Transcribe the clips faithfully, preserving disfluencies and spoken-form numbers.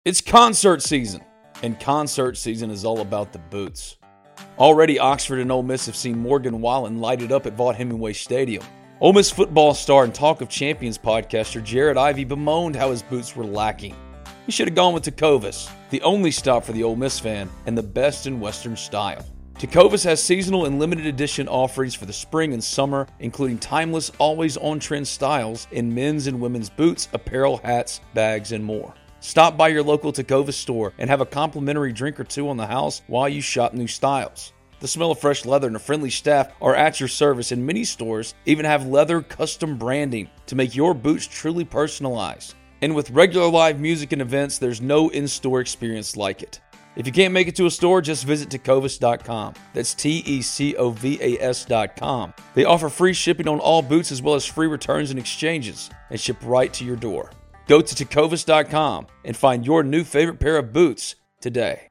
It's concert season, and concert season is all about the boots. Already, Oxford and Ole Miss have seen Morgan Wallen light it up at Vaught Hemingway Stadium. Ole Miss football star and Talk of Champions podcaster Jared Ivey bemoaned how his boots were lacking. He should have gone with Tecovas, the only stop for the Ole Miss fan and the best in Western style. Tecovas has seasonal and limited edition offerings for the spring and summer, including timeless, always on-trend styles in men's and women's boots, apparel, hats, bags, and more. Stop by your local Tecovas store and have a complimentary drink or two on the house while you shop new styles. The smell of fresh leather and a friendly staff are at your service, and many stores even have leather custom branding to make your boots truly personalized. And with regular live music and events, there's no in-store experience like it. If you can't make it to a store, just visit tecovas dot com. That's T E C O V A S dot com. They offer free shipping on all boots as well as free returns and exchanges, and ship right to your door. Go to tecovas dot com and find your new favorite pair of boots today.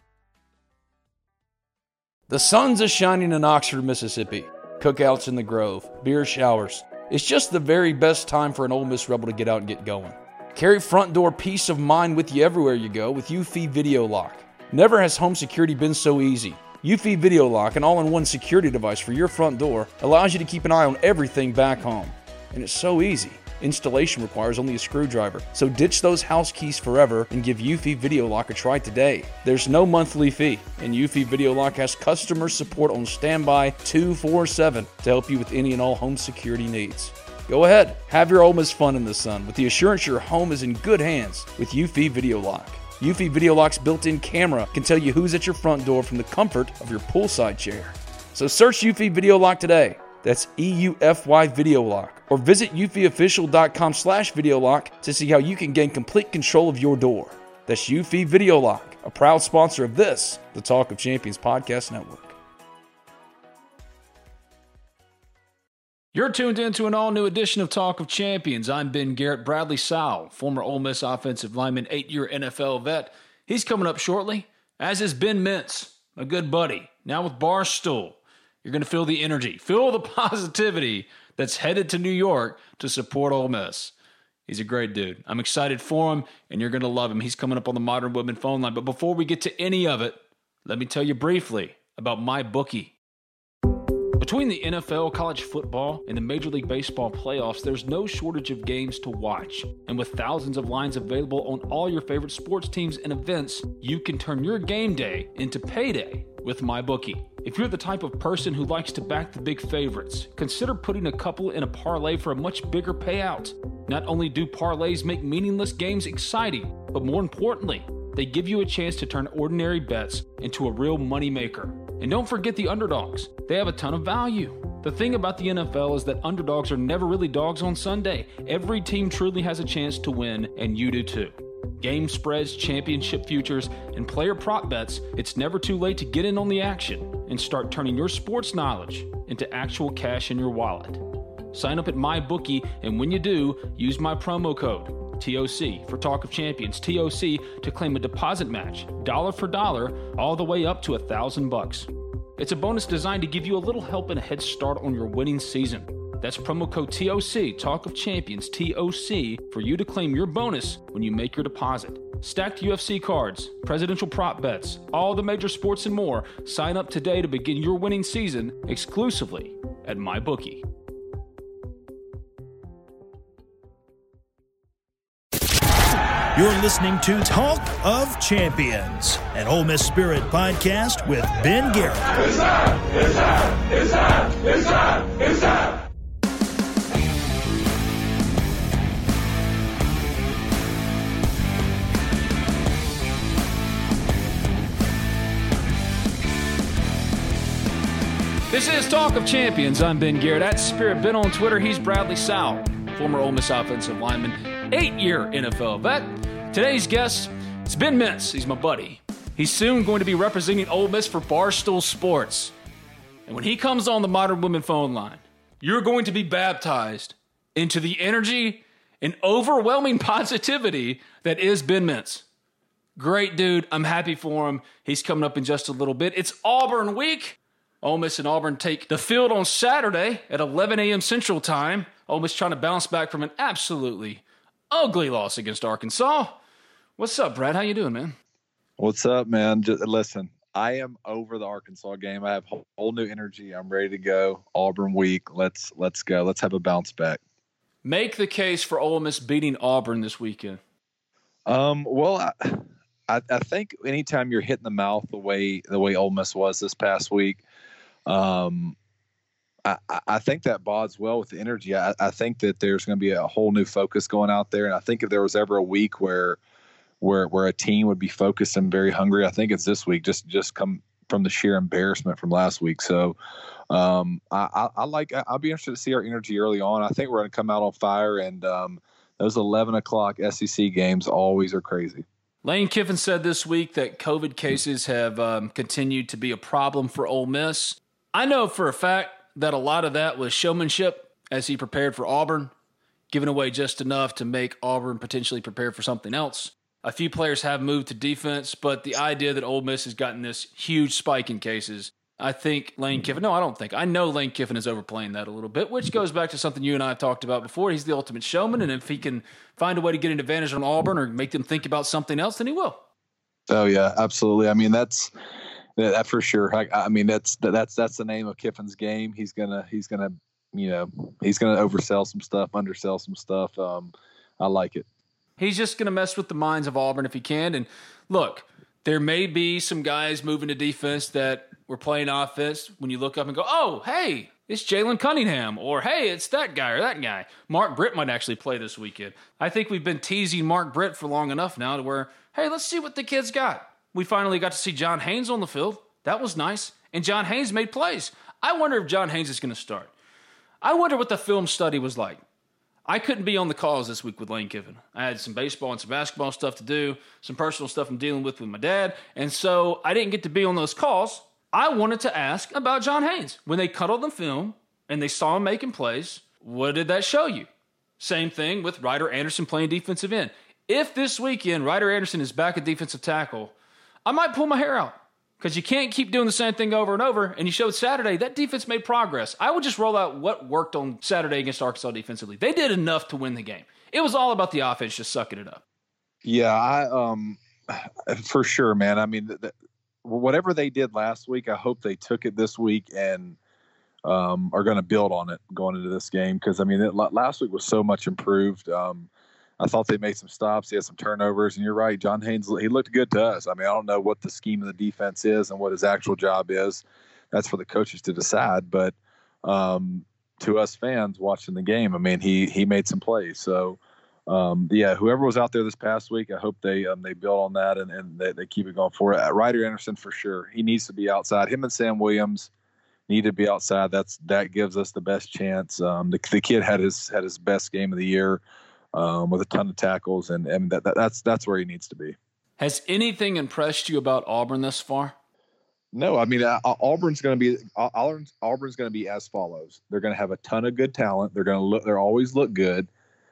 The sun's a shining in Oxford, Mississippi. Cookouts in the Grove, beer showers. It's just the very best time for an Ole Miss Rebel to get out and get going. Carry front door peace of mind with you everywhere you go with Eufy Video Lock. Never has home security been so easy. Eufy Video Lock, an all-in-one security device for your front door, allows you to keep an eye on everything back home. And it's so easy. Installation requires only a screwdriver, so ditch those house keys forever and give Eufy Video Lock a try today. There's no monthly fee, and Eufy Video Lock has customer support on standby two forty-seven to help you with any and all home security needs. Go ahead, have your Ole Miss fun in the sun with the assurance your home is in good hands with Eufy Video Lock. Eufy Video Lock's built-in camera can tell you who's at your front door from the comfort of your poolside chair. So search Eufy Video Lock today. That's E U F Y Video Lock. Or visit eufy official dot com slash video lock to see how you can gain complete control of your door. That's Eufy Video Lock, a proud sponsor of this, the Talk of Champions Podcast Network. You're tuned in to an all-new edition of Talk of Champions. I'm Ben Garrett. Bradley Sowell, former Ole Miss offensive lineman, eight-year N F L vet. He's coming up shortly, as is Ben Mintz, a good buddy, now with Barstool. You're going to feel the energy, feel the positivity that's headed to New York to support Ole Miss. He's a great dude. I'm excited for him, and you're going to love him. He's coming up on the Modern Women phone line. But before we get to any of it, let me tell you briefly about MyBookie. Between the N F L, college football, and the Major League Baseball playoffs, there's no shortage of games to watch. And with thousands of lines available on all your favorite sports teams and events, you can turn your game day into payday with MyBookie. If you're the type of person who likes to back the big favorites, consider putting a couple in a parlay for a much bigger payout. Not only do parlays make meaningless games exciting, but more importantly, they give you a chance to turn ordinary bets into a real moneymaker. And don't forget the underdogs. They have a ton of value. The thing about the N F L is that underdogs are never really dogs on Sunday. Every team truly has a chance to win, and you do too. Game spreads, championship futures, and player prop bets, it's never too late to get in on the action and start turning your sports knowledge into actual cash in your wallet. Sign up at MyBookie, and when you do, use my promo code, T O C, for Talk of Champions, T O C, to claim a deposit match, dollar for dollar, all the way up to a thousand bucks. It's a bonus designed to give you a little help and a head start on your winning season. That's promo code T O C, Talk of Champions, T O C, for you to claim your bonus when you make your deposit. Stacked U F C cards, presidential prop bets, all the major sports and more. Sign up today to begin your winning season exclusively at MyBookie. You're listening to Talk of Champions, an Ole Miss Spirit podcast with Ben Garrett. It's time! It's time! It's time! It's time! It's time! This is Talk of Champions. I'm Ben Garrett. At Spirit Ben on Twitter. He's Bradley Sowell, former Ole Miss offensive lineman, eight-year N F L vet. Today's guest is Ben Mintz. He's my buddy. He's soon going to be representing Ole Miss for Barstool Sports. And when he comes on the Modern Women phone line, you're going to be baptized into the energy and overwhelming positivity that is Ben Mintz. Great dude. I'm happy for him. He's coming up in just a little bit. It's Auburn week. Ole Miss and Auburn take the field on Saturday at eleven a.m. Central Time. Ole Miss trying to bounce back from an absolutely ugly loss against Arkansas. What's up, Brad? How you doing, man? What's up, man? Just, listen, I am over the Arkansas game. I have whole, whole new energy. I'm ready to go. Auburn week. Let's let's go. Let's have a bounce back. Make the case for Ole Miss beating Auburn this weekend. Um. Well, I, I, I think anytime you're hitting the mouth the way the way Ole Miss was this past week, um, I, I think that bodes well with the energy. I, I think that there's going to be a whole new focus going out there, and I think if there was ever a week where where where a team would be focused and very hungry, I think it's this week. Just just come from the sheer embarrassment from last week. So, um, I, I, I like. I'll be interested to see our energy early on. I think we're going to come out on fire, and um, those eleven o'clock S E C games always are crazy. Lane Kiffin said this week that COVID cases have um, continued to be a problem for Ole Miss. I know for a fact that a lot of that was showmanship as he prepared for Auburn, giving away just enough to make Auburn potentially prepare for something else. A few players have moved to defense, but the idea that Ole Miss has gotten this huge spike in cases, I think Lane Kiffin, no, I don't think, I know Lane Kiffin is overplaying that a little bit, which goes back to something you and I have talked about before. He's the ultimate showman, and if he can find a way to get an advantage on Auburn or make them think about something else, then he will. Oh, yeah, absolutely. I mean, that's that for sure. I, I mean, that's that's that's the name of Kiffin's game. He's gonna he's gonna you know he's gonna oversell some stuff, undersell some stuff. Um, I like it. He's just going to mess with the minds of Auburn if he can. And look, there may be some guys moving to defense that were playing offense when you look up and go, oh, hey, it's Jalen Cunningham, or hey, it's that guy or that guy. Mark Britt might actually play this weekend. I think we've been teasing Mark Britt for long enough now to where, hey, let's see what the kid's got. We finally got to see John Haynes on the field. That was nice. And John Haynes made plays. I wonder if John Haynes is going to start. I wonder what the film study was like. I couldn't be on the calls this week with Lane Kiffin. I had some baseball and some basketball stuff to do, some personal stuff I'm dealing with with my dad, and so I didn't get to be on those calls. I wanted to ask about John Haynes. When they cut on the film and they saw him making plays, what did that show you? Same thing with Ryder Anderson playing defensive end. If this weekend Ryder Anderson is back at defensive tackle, I might pull my hair out. Because you can't keep doing the same thing over and over. And you showed Saturday, that defense made progress. I would just roll out what worked on Saturday against Arkansas defensively. They did enough to win the game. It was all about the offense just sucking it up. Yeah, I um, for sure, man. I mean, th- th- whatever they did last week, I hope they took it this week and um, are going to build on it going into this game. Because, I mean, it, last week was so much improved. Um, I thought they made some stops. He had some turnovers, and you're right. John Haynes, he looked good to us. I mean, I don't know what the scheme of the defense is and what his actual job is. That's for the coaches to decide. But um, to us fans watching the game, I mean, he he made some plays. So, um, yeah, whoever was out there this past week, I hope they um, they build on that and, and they, they keep it going forward. Uh, Ryder Anderson, for sure. He needs to be outside. Him and Sam Williams need to be outside. That's That gives us the best chance. Um, the, the kid had his had his best game of the year. Um, with a ton of tackles, and, and that, that, that's that's where he needs to be. Has anything impressed you about Auburn thus far? No, I mean uh, Auburn's going to be Auburn's, Auburn's going to be as follows. They're going to have a ton of good talent. They're going to look. They're always look good.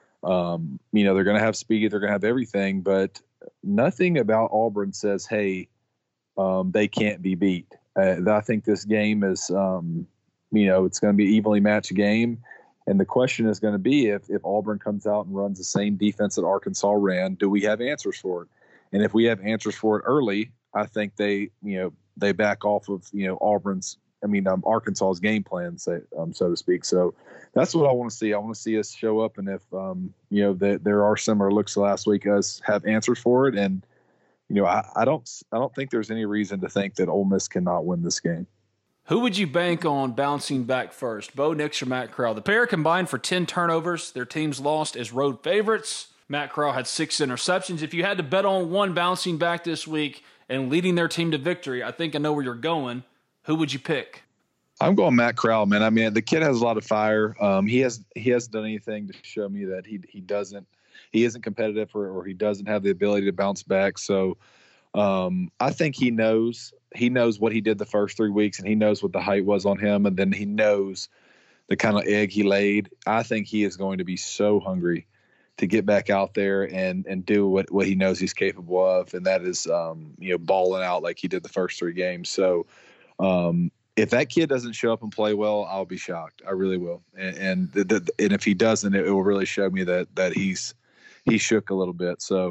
Um, you know, they're going to have speed. They're going to have everything, but nothing about Auburn says, "Hey, um, they can't be beat." Uh, I think this game is, um, you know, it's going to be an evenly matched game. And the question is going to be if, if Auburn comes out and runs the same defense that Arkansas ran, do we have answers for it? And if we have answers for it early, I think they, you know, they back off of, you know, Auburn's, I mean, um, Arkansas's game plan, say, um, so to speak. So that's what I want to see. I want to see us show up. And if, um, you know, that there are similar looks last week, us have answers for it. And, you know, I, I don't, I don't think there's any reason to think that Ole Miss cannot win this game. Who would you bank on bouncing back first, Bo Nix or Matt Corral? The pair combined for ten turnovers. Their teams lost as road favorites. Matt Corral had six interceptions. If you had to bet on one bouncing back this week and leading their team to victory, I think I know where you're going. Who would you pick? I'm going Matt Corral, man. I mean, the kid has a lot of fire. Um, he has he hasn't done anything to show me that he he doesn't he isn't competitive or, or he doesn't have the ability to bounce back. So um, I think he knows. He knows what he did the first three weeks, and he knows what the height was on him, and then he knows the kind of egg he laid. I think he is going to be so hungry to get back out there and and do what, what he knows he's capable of, and that is um, you know balling out like he did the first three games. So um, if that kid doesn't show up and play well, I'll be shocked. I really will. And and, the, the, and if he doesn't, it, it will really show me that that he's he shook a little bit. So.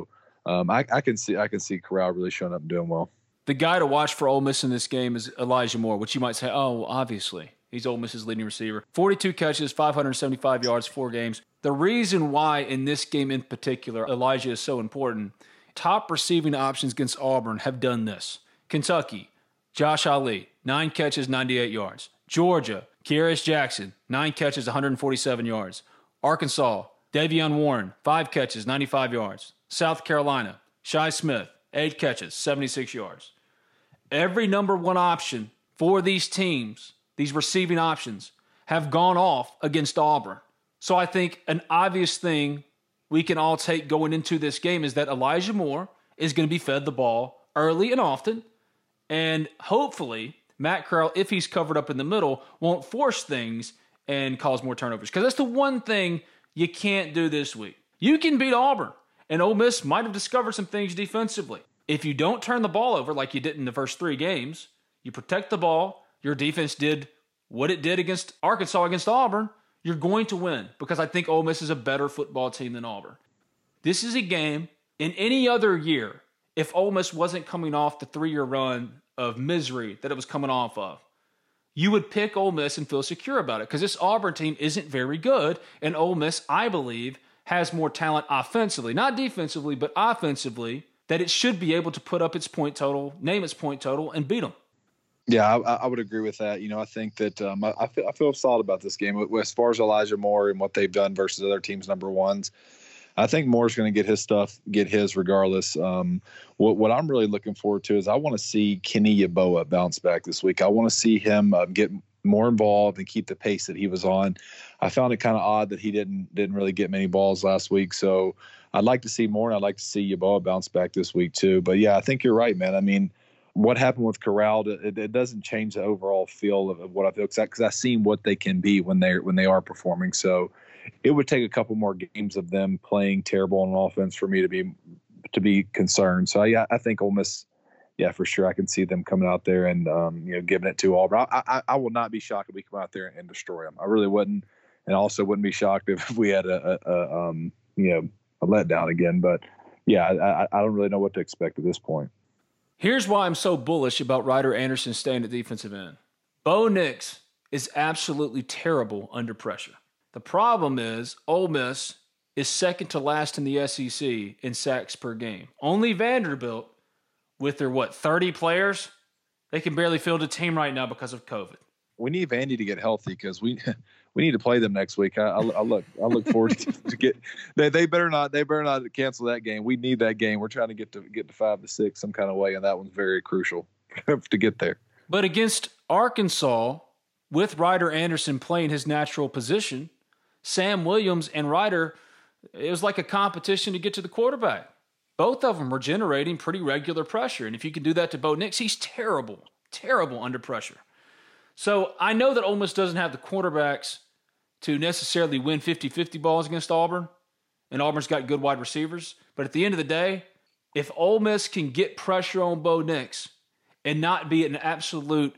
um, I, I can see I can see Corral really showing up and doing well. The guy to watch for Ole Miss in this game is Elijah Moore, which you might say, oh, well, obviously. He's Ole Miss's leading receiver. forty-two catches, five hundred seventy-five yards, four games. The reason why in this game in particular Elijah is so important, top receiving options against Auburn have done this. Kentucky, Josh Ali, nine catches, ninety-eight yards. Georgia, Kearis Jackson, nine catches, one hundred forty-seven yards. Arkansas, Davion Warren, five catches, ninety-five yards. South Carolina, Shi Smith, eight catches, seventy-six yards. Every number one option for these teams, these receiving options, have gone off against Auburn. So I think an obvious thing we can all take going into this game is that Elijah Moore is going to be fed the ball early and often, and hopefully Matt Corral, if he's covered up in the middle, won't force things and cause more turnovers. Because that's the one thing you can't do this week. You can beat Auburn, and Ole Miss might have discovered some things defensively. If you don't turn the ball over like you did in the first three games, you protect the ball, your defense did what it did against Arkansas, against Auburn, you're going to win, because I think Ole Miss is a better football team than Auburn. This is a game, in any other year, if Ole Miss wasn't coming off the three-year run of misery that it was coming off of, you would pick Ole Miss and feel secure about it, because this Auburn team isn't very good, and Ole Miss, I believe, has more talent offensively, not defensively, but offensively, that it should be able to put up its point total, name its point total, and beat them. Yeah, I, I would agree with that. You know, I think that um, I, I, feel, I feel solid about this game. As far as Elijah Moore and what they've done versus other teams' number ones, I think Moore's going to get his stuff, get his regardless. Um, what, what I'm really looking forward to is I want to see Kenny Yeboah bounce back this week. I want to see him uh, get more involved and keep the pace that he was on. I found it kind of odd that he didn't didn't really get many balls last week. So I'd like to see more, and I'd like to see Yeboah bounce back this week too. But, yeah, I think you're right, man. I mean, what happened with Corral, it, it doesn't change the overall feel of, of what I feel, because I've seen what they can be when they when they are performing. So it would take a couple more games of them playing terrible on offense for me to be to be concerned. So yeah, I think Ole Miss, yeah, for sure, I can see them coming out there and um, you know, giving it to Auburn. I, I I will not be shocked if we come out there and destroy them. I really wouldn't, and I also wouldn't be shocked if we had a, a, a um you know a letdown again. But yeah, I, I don't really know what to expect at this point. Here's why I'm so bullish about Ryder Anderson staying at defensive end. Bo Nix is absolutely terrible under pressure. The problem is Ole Miss is second to last in the S E C in sacks per game. Only Vanderbilt, with their, what, thirty players, they can barely field a team right now because of COVID. We need Vandy to get healthy, because we we need to play them next week. I, I, I look I look forward to, to get they they better not they better not cancel that game. We need that game. We're trying to get to get to five to six some kind of way, and that one's very crucial to get there. But against Arkansas, with Ryder Anderson playing his natural position, Sam Williams and Ryder, it was like a competition to get to the quarterback. Both of them were generating pretty regular pressure, and if you can do that to Bo Nix, he's terrible, terrible under pressure. So I know that Ole Miss doesn't have the quarterbacks to necessarily win fifty-fifty balls against Auburn, and Auburn's got good wide receivers. But at the end of the day, if Ole Miss can get pressure on Bo Nix and not be an absolute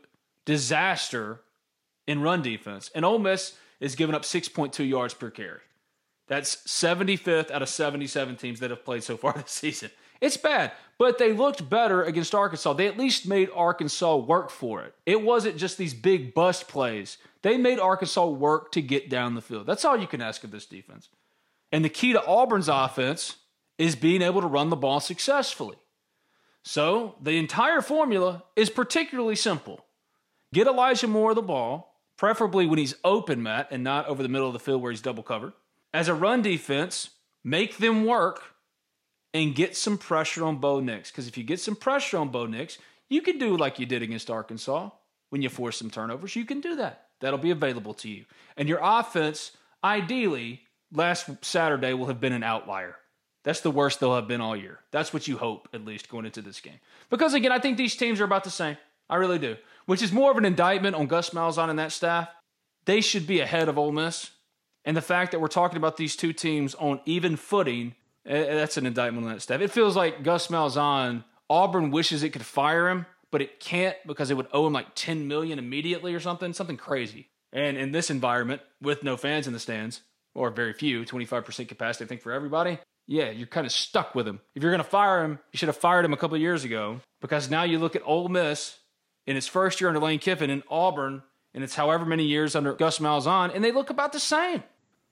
disaster in run defense, and Ole Miss is giving up six point two yards per carry. That's seventy-fifth out of seventy-seven teams that have played so far this season. It's bad, but they looked better against Arkansas. They at least made Arkansas work for it. It wasn't just these big bust plays. They made Arkansas work to get down the field. That's all you can ask of this defense. And the key to Auburn's offense is being able to run the ball successfully. So the entire formula is particularly simple. Get Elijah Moore the ball, preferably when he's open, Matt, and not over the middle of the field where he's double covered. As a run defense, make them work and get some pressure on Bo Nix. Because if you get some pressure on Bo Nix, you can do like you did against Arkansas when you force some turnovers. You can do that. That'll be available to you. And your offense, ideally, last Saturday will have been an outlier. That's the worst they'll have been all year. That's what you hope, at least, going into this game. Because, again, I think these teams are about the same. I really do. Which is more of an indictment on Gus Malzahn and that staff. They should be ahead of Ole Miss. And the fact that we're talking about these two teams on even footing, that's an indictment on that staff. It feels like Gus Malzahn, Auburn wishes it could fire him, but it can't because it would owe him like ten million dollars immediately or something, something crazy. And in this environment, with no fans in the stands, or very few, twenty-five percent capacity, I think, for everybody, yeah, you're kind of stuck with him. If you're going to fire him, you should have fired him a couple of years ago, because now you look at Ole Miss in its first year under Lane Kiffin and Auburn in its however many years under Gus Malzahn, and they look about the same.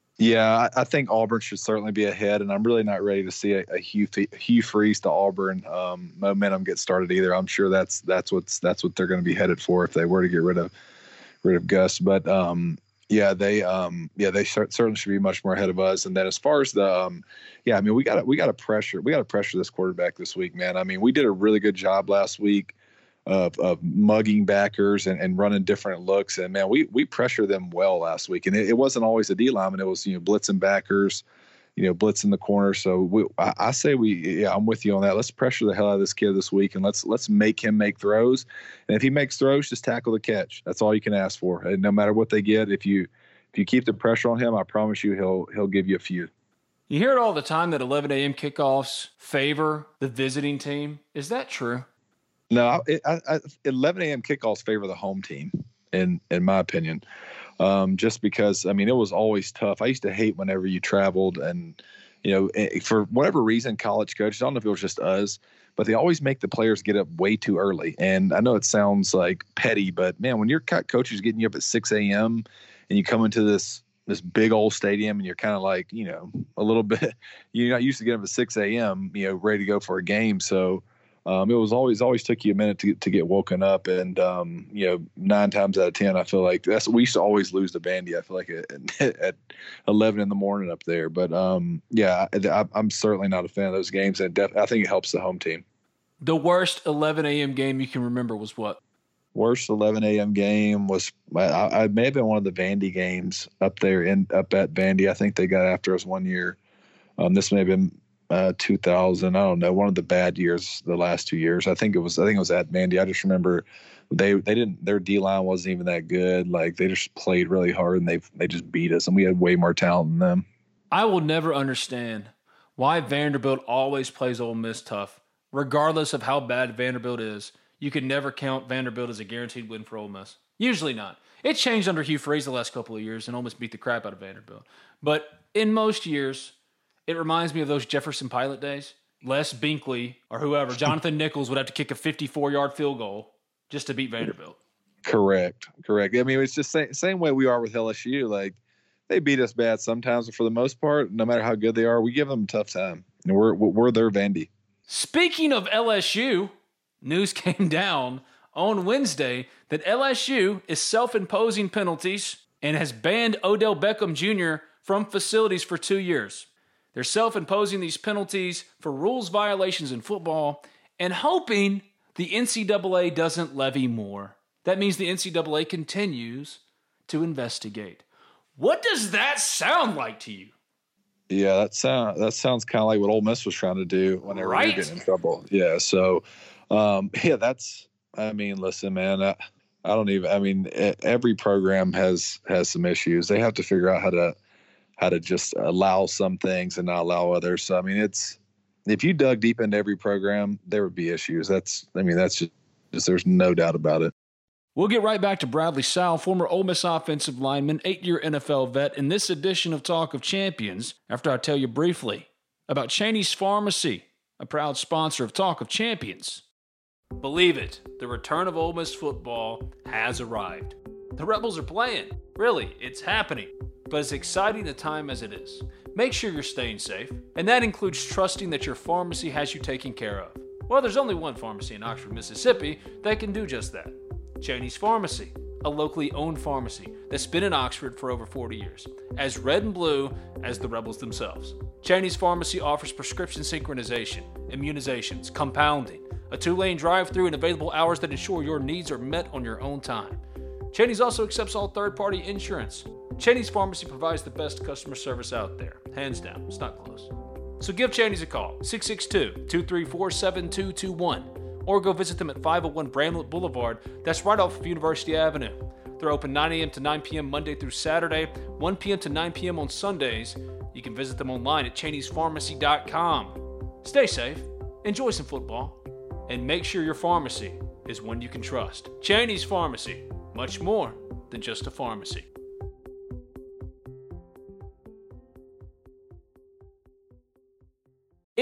Yeah, I, I think Auburn should certainly be ahead, and I'm really not ready to see a, a Hugh, Hugh Freeze to Auburn um, momentum get started either. I'm sure that's that's what's that's what they're going to be headed for if they were to get rid of rid of Gus. But um, yeah, they um, yeah they certainly should be much more ahead of us. And then as far as the um, yeah, I mean we got we got to pressure we got to pressure this quarterback this week, man. I mean we did a really good job last week of, of mugging backers and, and running different looks. And, man, we we pressured them well last week. And it, it wasn't always a D lineman. It was, you know, blitzing backers, you know, blitzing the corner. So we, I, I say we – yeah, I'm with you on that. Let's pressure the hell out of this kid this week, and let's let's make him make throws. And if he makes throws, just tackle the catch. That's all you can ask for. And no matter what they get, if you if you keep the pressure on him, I promise you he'll he'll give you a few. You hear it all the time that eleven a.m. kickoffs favor the visiting team. Is that true? No, it, I, I, eleven a.m. kickoffs favor the home team, in in my opinion, um, just because, I mean, it was always tough. I used to hate whenever you traveled and, you know, for whatever reason, college coaches, I don't know if it was just us, but they always make the players get up way too early. And I know it sounds like petty, but, man, when your coach is getting you up at six a.m. and you come into this this big old stadium and you're kind of like, you know, a little bit, you're not used to getting up at six a.m., you know, ready to go for a game. So, Um, it was always always took you a minute to to get woken up, and um, you know, nine times out of ten, I feel like that's we used to always lose to Vandy. I feel like at, at eleven in the morning up there, but um, yeah, I, I'm certainly not a fan of those games, and def- I think it helps the home team. The worst eleven a.m. game you can remember was what? Worst eleven a.m. game was I, I may have been one of the Vandy games up there in up at Vandy. I think they got after us one year. Um, this may have been. Uh, two thousand, I don't know, one of the bad years, the last two years. I think it was, I think it was at Vandy. I just remember they, they didn't, their D line wasn't even that good. Like they just played really hard and they, they just beat us, and we had way more talent than them. I will never understand why Vanderbilt always plays Ole Miss tough, regardless of how bad Vanderbilt is. You can never count Vanderbilt as a guaranteed win for Ole Miss. Usually not. It changed under Hugh Freeze the last couple of years and Ole Miss beat the crap out of Vanderbilt. But in most years, it reminds me of those Jefferson Pilot days. Les Binkley or whoever, Jonathan Nichols would have to kick a fifty-four-yard field goal just to beat Vanderbilt. Correct, correct. I mean, it's just the same, same way we are with L S U. Like, they beat us bad sometimes, but for the most part, no matter how good they are, we give them a tough time. And we're we're their Vandy. Speaking of L S U, news came down on Wednesday that L S U is self-imposing penalties and has banned Odell Beckham Junior from facilities for two years. They're self-imposing these penalties for rules violations in football and hoping the N C double A doesn't levy more. That means the N C double A continues to investigate. What does that sound like to you? Yeah, that sound that sounds kind of like what Ole Miss was trying to do whenever right? you're getting in trouble. Yeah, so um, yeah, that's. I mean, listen, man. I, I don't even. I mean, every program has has some issues. They have to figure out how to. how to just allow some things and not allow others. So, I mean, it's, if you dug deep into every program, there would be issues. That's, I mean, that's just, just there's no doubt about it. We'll get right back to Bradley Sowell, former Ole Miss offensive lineman, eight-year N F L vet, in this edition of Talk of Champions, after I tell you briefly about Cheney's Pharmacy, a proud sponsor of Talk of Champions. Believe it, the return of Ole Miss football has arrived. The Rebels are playing. Really, it's happening. But as exciting a time as it is, make sure you're staying safe, and that includes trusting that your pharmacy has you taken care of. Well, there's only one pharmacy in Oxford, Mississippi that can do just that. Cheney's Pharmacy, a locally owned pharmacy that's been in Oxford for over forty years, as red and blue as the Rebels themselves. Cheney's Pharmacy offers prescription synchronization, immunizations, compounding, a two-lane drive-through, and available hours that ensure your needs are met on your own time. Cheney's also accepts all third-party insurance. Cheney's Pharmacy provides the best customer service out there. Hands down, it's not close. So give Cheney's a call, six six two, two three four, seven two two one, or go visit them at five oh one Bramlett Boulevard. That's right off of University Avenue. They're open nine a.m. to nine p.m. Monday through Saturday, one p.m. to nine p.m. on Sundays. You can visit them online at cheneys pharmacy dot com. Stay safe, enjoy some football, and make sure your pharmacy is one you can trust. Cheney's Pharmacy, much more than just a pharmacy.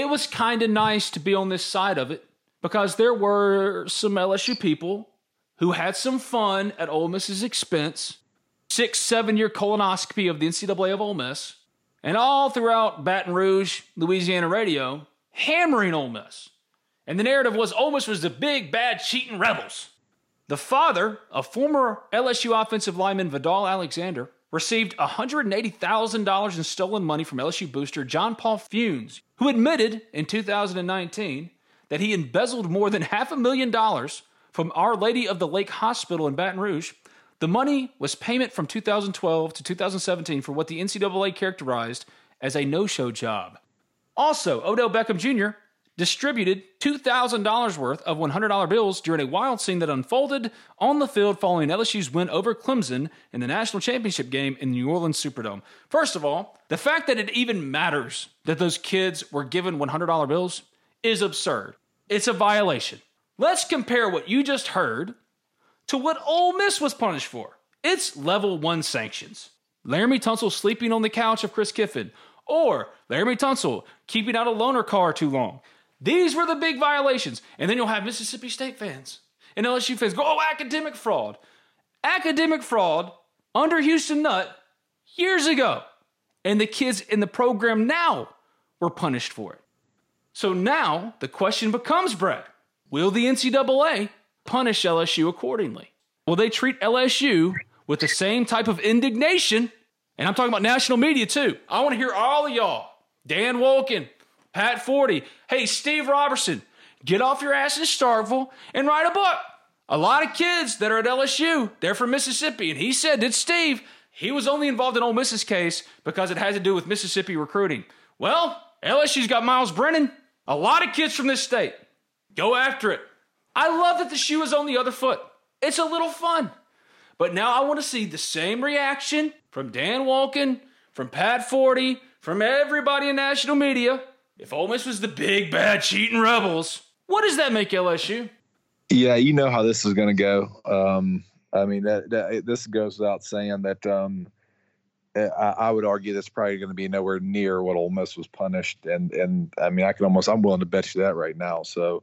it was kind of nice to be on this side of it because there were some L S U people who had some fun at Ole Miss's expense, six, seven-year colonoscopy of the N C double A of Ole Miss, and all throughout Baton Rouge, Louisiana radio, hammering Ole Miss. And the narrative was Ole Miss was the big, bad, cheating rebels. The father, a former L S U offensive lineman Vidal Alexander, received one hundred eighty thousand dollars in stolen money from L S U booster John Paul Funes, who admitted in two thousand nineteen that he embezzled more than half a million dollars from Our Lady of the Lake Hospital in Baton Rouge. The money was payment from two thousand twelve to two thousand seventeen for what the N C double A characterized as a no-show job. Also, Odell Beckham Junior distributed two thousand dollars worth of one hundred dollar bills during a wild scene that unfolded on the field following L S U's win over Clemson in the national championship game in the New Orleans Superdome. First of all, the fact that it even matters that those kids were given one hundred dollar bills is absurd. It's a violation. Let's compare what you just heard to what Ole Miss was punished for. It's level one sanctions. Laramie Tunsil sleeping on the couch of Chris Kiffin, or Laramie Tunsil keeping out a loaner car too long. These were the big violations. And then you'll have Mississippi State fans and L S U fans go, oh, academic fraud. Academic fraud under Houston Nutt years ago. And the kids in the program now were punished for it. So now the question becomes, Brett, will the N C double A punish L S U accordingly? Will they treat L S U with the same type of indignation? And I'm talking about national media too. I want to hear all of y'all. Dan Wolken, Pat Forty, hey, Steve Robertson, get off your ass in Starkville and write a book. A lot of kids that are at L S U, they're from Mississippi. And he said that Steve, he was only involved in Ole Miss's case because it had to do with Mississippi recruiting. Well, L S U's got Miles Brennan. A lot of kids from this state. Go after it. I love that the shoe is on the other foot. It's a little fun. But now I want to see the same reaction from Dan Wolken, from Pat Forty, from everybody in national media. If Ole Miss was the big, bad, cheating rebels, what does that make L S U? Yeah, you know how this is going to go. Um, I mean, that, that this goes without saying that um, I, I would argue that's probably going to be nowhere near what Ole Miss was punished. And, and I mean, I can almost, I'm willing to bet you that right now. So,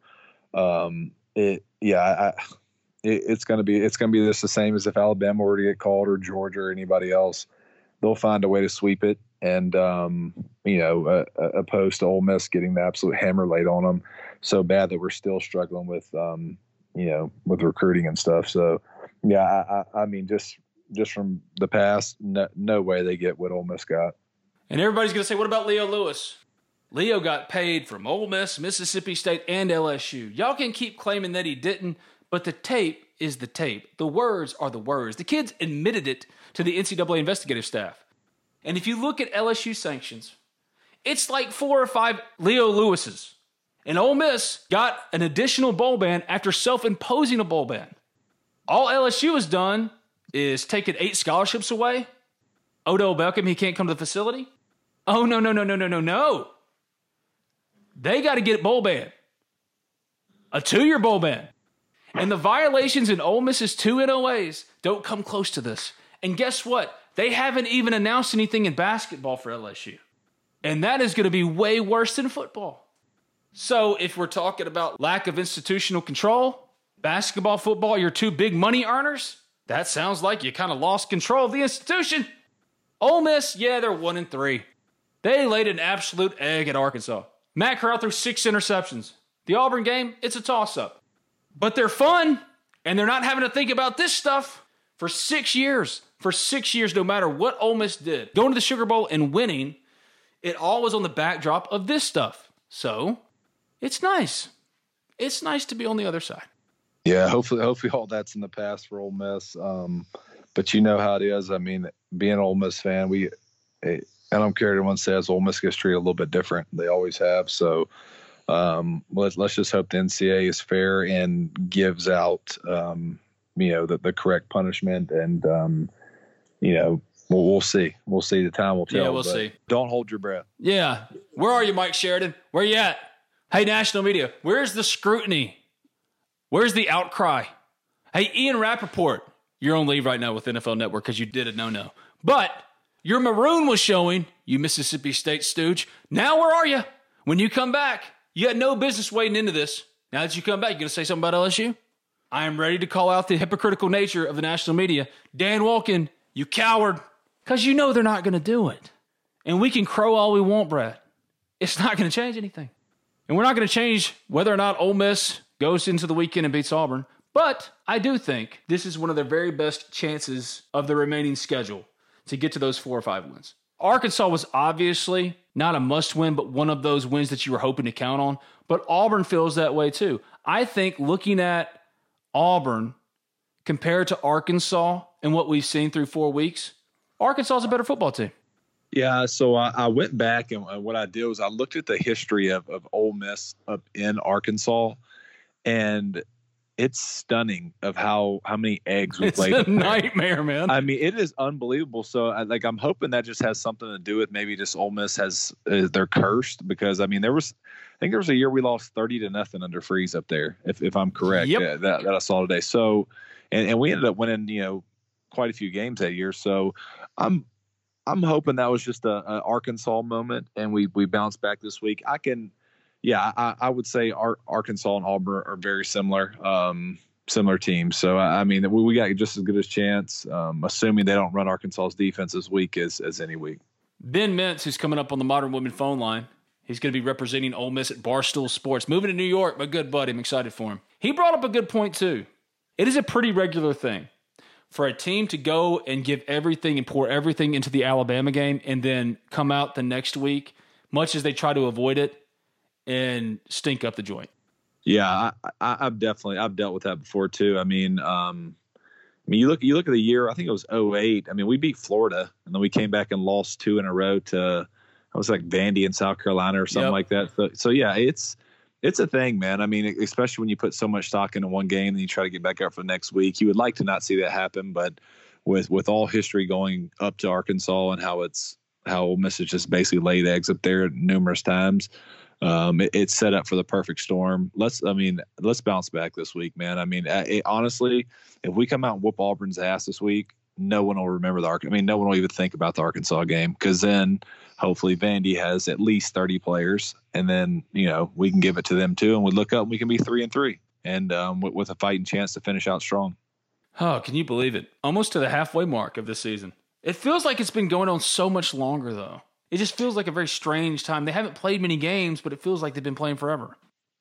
um, it, yeah, I, it, it's going to be, it's going to be just the same as if Alabama were to get called or Georgia or anybody else. They'll find a way to sweep it. And, um, you know, uh, opposed to Ole Miss getting the absolute hammer laid on them so bad that we're still struggling with, um, you know, with recruiting and stuff. So, yeah, I, I, I mean, just just from the past, no, no way they get what Ole Miss got. And everybody's going to say, what about Leo Lewis? Leo got paid from Ole Miss, Mississippi State, and L S U. Y'all can keep claiming that he didn't, but the tape is the tape. The words are the words. The kids admitted it to the N C double A investigative staff. And if you look at L S U sanctions, it's like four or five Leo Lewis's. And Ole Miss got an additional bowl ban after self-imposing a bowl ban. All L S U has done is taken eight scholarships away. Odell Beckham, he can't come to the facility. Oh, no, no, no, no, no, no, no. They got to get bowl ban. A two-year bowl ban. And the violations in Ole Miss's two N O As don't come close to this. And guess what? They haven't even announced anything in basketball for L S U. And that is going to be way worse than football. So if we're talking about lack of institutional control, basketball, football, your two big money earners, that sounds like you kind of lost control of the institution. Ole Miss, yeah, they're one and three. They laid an absolute egg at Arkansas. Matt Corral threw six interceptions. The Auburn game, it's a toss-up. But they're fun, and they're not having to think about this stuff for six years. For six years, no matter what Ole Miss did, going to the Sugar Bowl and winning, it all was on the backdrop of this stuff. So it's nice. It's nice to be on the other side. Yeah, hopefully, hopefully all that's in the past for Ole Miss. Um, but you know how it is. I mean, being an Ole Miss fan, we, I don't care what anyone says, Ole Miss gets treated a little bit different. They always have. So um, let's let's just hope the N C double A is fair and gives out, um, you know, the, the correct punishment. And um, you know, we'll, we'll see. We'll see. The time will tell. Yeah, we'll see. Don't hold your breath. Yeah. Where are you, Mike Sheridan? Where you at? Hey, national media, where's the scrutiny? Where's the outcry? Hey, Ian Rappaport, you're on leave right now with N F L Network because you did a no-no. But your maroon was showing, you Mississippi State stooge. Now where are you? When you come back, you had no business wading into this. Now that you come back, you going to say something about L S U? I am ready to call out the hypocritical nature of the national media. Dan Wolken, you coward. Because you know they're not going to do it. And we can crow all we want, Brad. It's not going to change anything. And we're not going to change whether or not Ole Miss goes into the weekend and beats Auburn. But I do think this is one of their very best chances of the remaining schedule to get to those four or five wins. Arkansas was obviously not a must-win, but one of those wins that you were hoping to count on. But Auburn feels that way too. I think looking at Auburn compared to Arkansas and what we've seen through four weeks, Arkansas is a better football team. Yeah, so I, I went back and what I did was I looked at the history of, of Ole Miss up in Arkansas, and it's stunning of how how many eggs we it's played. It's a nightmare, man. I mean, it is unbelievable. So, I, like, I'm hoping that just has something to do with maybe just Ole Miss has uh, they're cursed because I mean there was I think there was a year we lost thirty to nothing under Freeze up there, if if I'm correct. Yep. uh, that that I saw today. So, and and we ended up winning, you know, quite a few games that year. So, I'm. I'm hoping that was just a, a Arkansas moment, and we we bounced back this week. I can, yeah, I, I would say our, Arkansas and Auburn are very similar, um, similar teams. So I mean, we, we got just as good a chance, um, assuming they don't run Arkansas's defense as weak as as any week. Ben Mintz, who's coming up on the Modern Women phone line, he's going to be representing Ole Miss at Barstool Sports, moving to New York. My good buddy, I'm excited for him. He brought up a good point too. It is a pretty regular thing for a team to go and give everything and pour everything into the Alabama game and then come out the next week, much as they try to avoid it, and stink up the joint. Yeah, I, I, I've definitely I've dealt with that before too. I mean, um, I mean, you look you look at the year. I think it was oh eight. I mean, we beat Florida, and then we came back and lost two in a row to I was like Vandy in South Carolina or something Yep. like that. So, so yeah, it's. It's a thing, man. I mean, especially when you put so much stock into one game and you try to get back out for the next week. You would like to not see that happen, but with with all history going up to Arkansas and how it's how Ole Miss has just basically laid eggs up there numerous times, um, it, it's set up for the perfect storm. Let's, I mean, let's bounce back this week, man. I mean, it, honestly, if we come out and whoop Auburn's ass this week, no one will remember the Ark. I mean, no one will even think about the Arkansas game because then hopefully Vandy has at least thirty players, and then you know we can give it to them too, and we look up and we can be three and three, and um, with, with a fighting chance to finish out strong. Oh, can you believe it? Almost to the halfway mark of this season. It feels like it's been going on so much longer, though. It just feels like a very strange time. They haven't played many games, but it feels like they've been playing forever.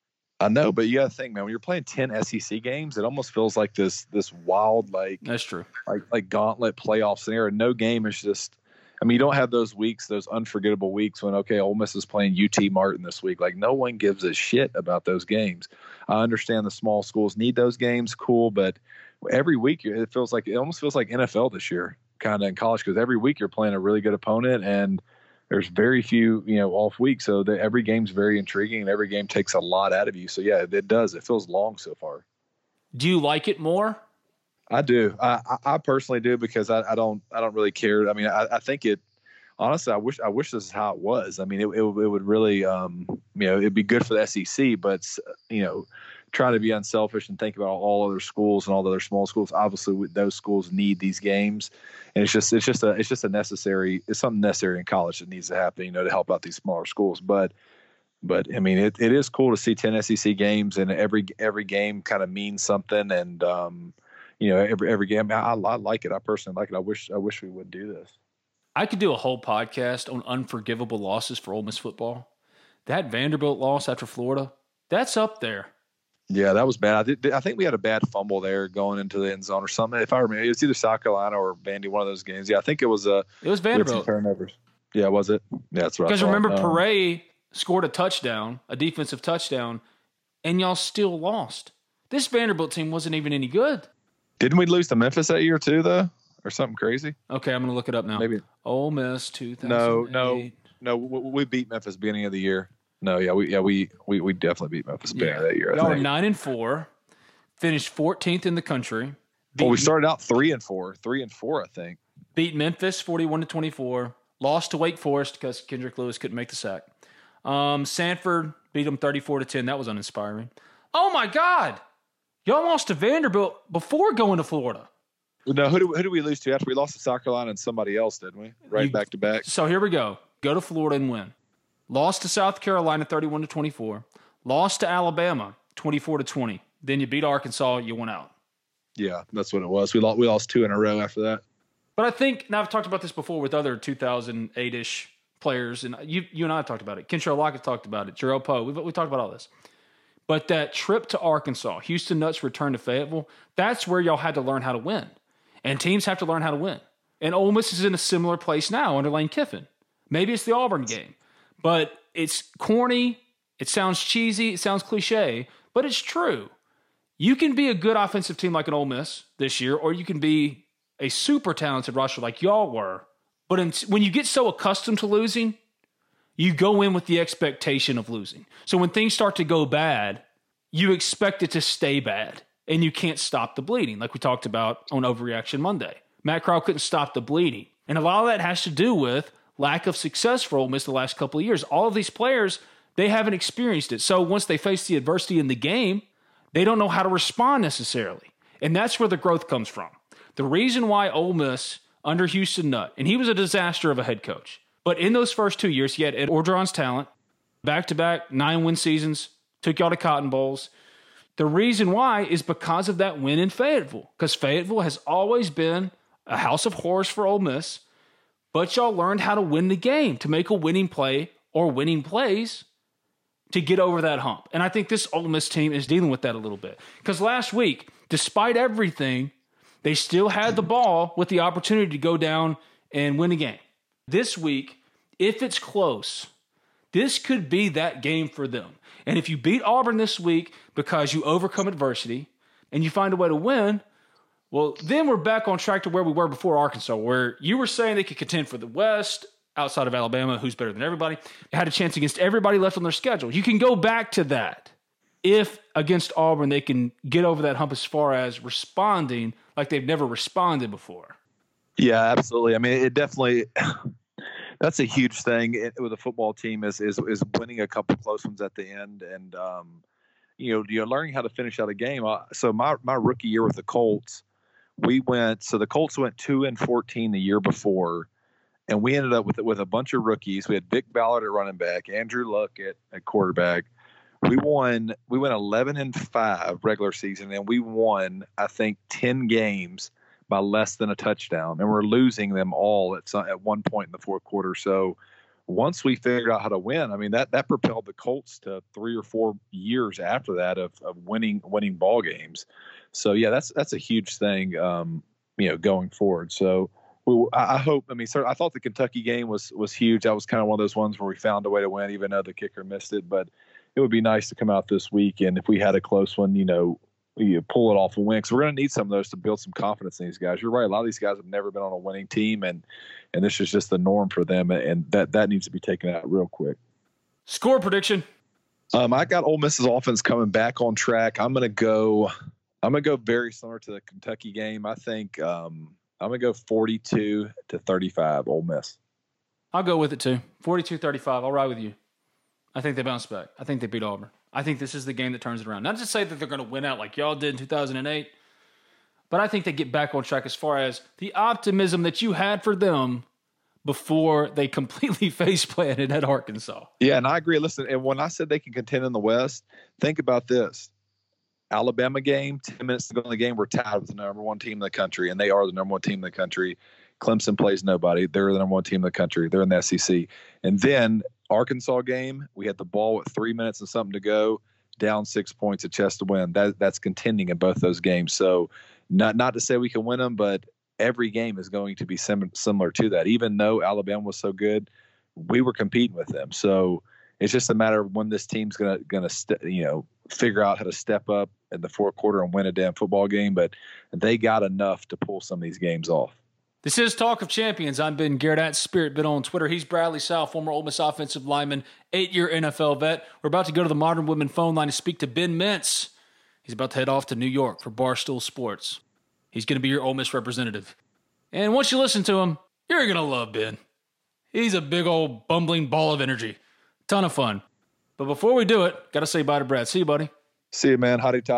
I know, but you got to think, man. When you're playing ten S E C games, it almost feels like this this wild, like That's true. like like gauntlet playoff scenario. No game is just. I mean, you don't have those weeks, those unforgettable weeks when okay, Ole Miss is playing U T Martin this week. Like no one gives a shit about those games. I understand the small schools need those games, cool, but every week it feels like it almost feels like N F L this year, kind of in college, because every week you're playing a really good opponent and. There's very few, you know, off weeks, so that every game's very intriguing, and every game takes a lot out of you. So yeah, it does. It feels long so far. Do you like it more? I do. I, I personally do because I, I don't. I don't really care. I mean, I, I think it. Honestly, I wish. I wish this is how it was. I mean, it. It, it would really. Um, you know, it'd be good for the S E C, but you know, trying to be unselfish and think about all other schools and all the other small schools. Obviously, those schools need these games, and it's just. It's just a. It's just a necessary. It's something necessary in college that needs to happen. You know, to help out these smaller schools, but. But I mean, it, it is cool to see ten S E C games, and every every game kind of means something, and um, you know, every every game. I, I like it. I personally like it. I wish I wish we would do this. I could do a whole podcast on unforgivable losses for Ole Miss football. That Vanderbilt loss after Florida, that's up there. Yeah, that was bad. I, did, I think we had a bad fumble there going into the end zone or something. If I remember, it was either South Carolina or Vandy, one of those games. Yeah, I think it was a. Uh, it was Vanderbilt. Turnovers. Yeah, was it? Yeah, that's right. Because remember, um, Paray scored a touchdown, a defensive touchdown, and y'all still lost. This Vanderbilt team wasn't even any good. Didn't we lose to Memphis that year too, though, or something crazy? Okay, I'm going to look it up now. Maybe Ole Miss two thousand eight. No, no, no. We, we beat Memphis beginning of the year. No, yeah, we yeah we we, we definitely beat Memphis beginning yeah. of that year. Y'all were nine and four, finished fourteenth in the country. Well, we started out three and four, three and four, I think. Beat Memphis forty-one to twenty-four. Lost to Wake Forest because Kendrick Lewis couldn't make the sack. Um, Sanford beat them thirty-four to ten. That was uninspiring. Oh my God, y'all lost to Vanderbilt before going to Florida. No, who did, who did we lose to after we lost to South Carolina and somebody else, didn't we? Right, you, back to back. So here we go. Go to Florida and win. lost to South Carolina thirty-one to twenty-four, lost to Alabama twenty-four to twenty. Then you beat Arkansas, you went out. Yeah, that's what it was. We lost, we lost two in a row after that. But I think, and I've talked about this before with other two thousand eight-ish players, and you you and I have talked about it. Kentrell Lockett talked about it. Jarrell Poe. We've, we talked about all this. But that trip to Arkansas, Houston Nutt's return to Fayetteville, that's where y'all had to learn how to win. And teams have to learn how to win. And Ole Miss is in a similar place now under Lane Kiffin. Maybe it's the Auburn game. But it's corny. It sounds cheesy. It sounds cliche. But it's true. You can be a good offensive team like an Ole Miss this year, or you can be a super talented roster like y'all were. But in, when you get so accustomed to losing, you go in with the expectation of losing. So when things start to go bad, you expect it to stay bad, and you can't stop the bleeding, like we talked about on Overreaction Monday. Matt Corral couldn't stop the bleeding. And a lot of that has to do with lack of success for Ole Miss the last couple of years. All of these players, they haven't experienced it. So once they face the adversity in the game, they don't know how to respond necessarily. And that's where the growth comes from. The reason why Ole Miss under Houston Nutt, and he was a disaster of a head coach, but in those first two years, he had Ed Orgeron's talent, back-to-back nine-win seasons, took y'all to Cotton Bowls. The reason why is because of that win in Fayetteville, because Fayetteville has always been a house of horrors for Ole Miss, but y'all learned how to win the game, to make a winning play or winning plays to get over that hump. And I think this Ole Miss team is dealing with that a little bit. Because last week, despite everything, they still had the ball with the opportunity to go down and win a game. This week, if it's close, this could be that game for them. And if you beat Auburn this week because you overcome adversity and you find a way to win, well, then we're back on track to where we were before Arkansas, where you were saying they could contend for the West, outside of Alabama, who's better than everybody. They had a chance against everybody left on their schedule. You can go back to that if against Auburn they can get over that hump as far as responding like they've never responded before. Yeah, absolutely. I mean, it definitely – that's a huge thing with a football team is is is winning a couple close ones at the end, and um, you know, you're learning how to finish out a game. So my my rookie year with the Colts, we went. So the Colts went two and fourteen the year before, and we ended up with with a bunch of rookies. We had Vic Ballard at running back, Andrew Luck at, at quarterback. We won. We went eleven and five regular season, and we won I think ten games by less than a touchdown, and we're losing them all at some, at one point in the fourth quarter. So once we figured out how to win, I mean, that that propelled the Colts to three or four years after that of, of winning winning ball games. So yeah, that's that's a huge thing, um, you know, going forward. So we, I hope. I mean, sir, I thought the Kentucky game was was huge. That was kind of one of those ones where we found a way to win, even though the kicker missed it. But it would be nice to come out this week, and if we had a close one, you know, you pull it off and win, because we're going to need some of those to build some confidence in these guys. You're right. A lot of these guys have never been on a winning team, and and this is just the norm for them, and that, that needs to be taken out real quick. Score prediction. Um, I got Ole Miss's offense coming back on track. I'm going to go I'm going to go very similar to the Kentucky game. I think um, I'm going to go forty-two to thirty-five Ole Miss. I'll go with it too. forty-two thirty-five. I'll ride with you. I think they bounce back. I think they beat Auburn. I think this is the game that turns it around. Not to say that they're going to win out like y'all did in two thousand eight, but I think they get back on track as far as the optimism that you had for them before they completely face-planted at Arkansas. Yeah, and I agree. Listen, and when I said they can contend in the West, think about this. Alabama game, ten minutes to go in the game, we're tied with the number one team in the country, and they are the number one team in the country. Clemson plays nobody. They're the number one team in the country. They're in the S E C. And then Arkansas game, we had the ball with three minutes and something to go, down six points, a chance to win. That that's contending in both those games. So not not to say we can win them, but every game is going to be sim- similar to that. Even though Alabama was so good, we were competing with them. So it's just a matter of when this team's gonna gonna st- you know figure out how to step up in the fourth quarter and win a damn football game. But they got enough to pull some of these games off. This is Talk of Champions. I'm Ben Garrett at Spirit Bit on Twitter. He's Bradley Sowell, former Ole Miss offensive lineman, eight-year N F L vet. We're about to go to the Modern Women phone line to speak to Ben Mintz. He's about to head off to New York for Barstool Sports. He's going to be your Ole Miss representative. And once you listen to him, you're going to love Ben. He's a big old bumbling ball of energy. Ton of fun. But before we do it, got to say bye to Brad. See you, buddy. See you, man. Hotty toddy.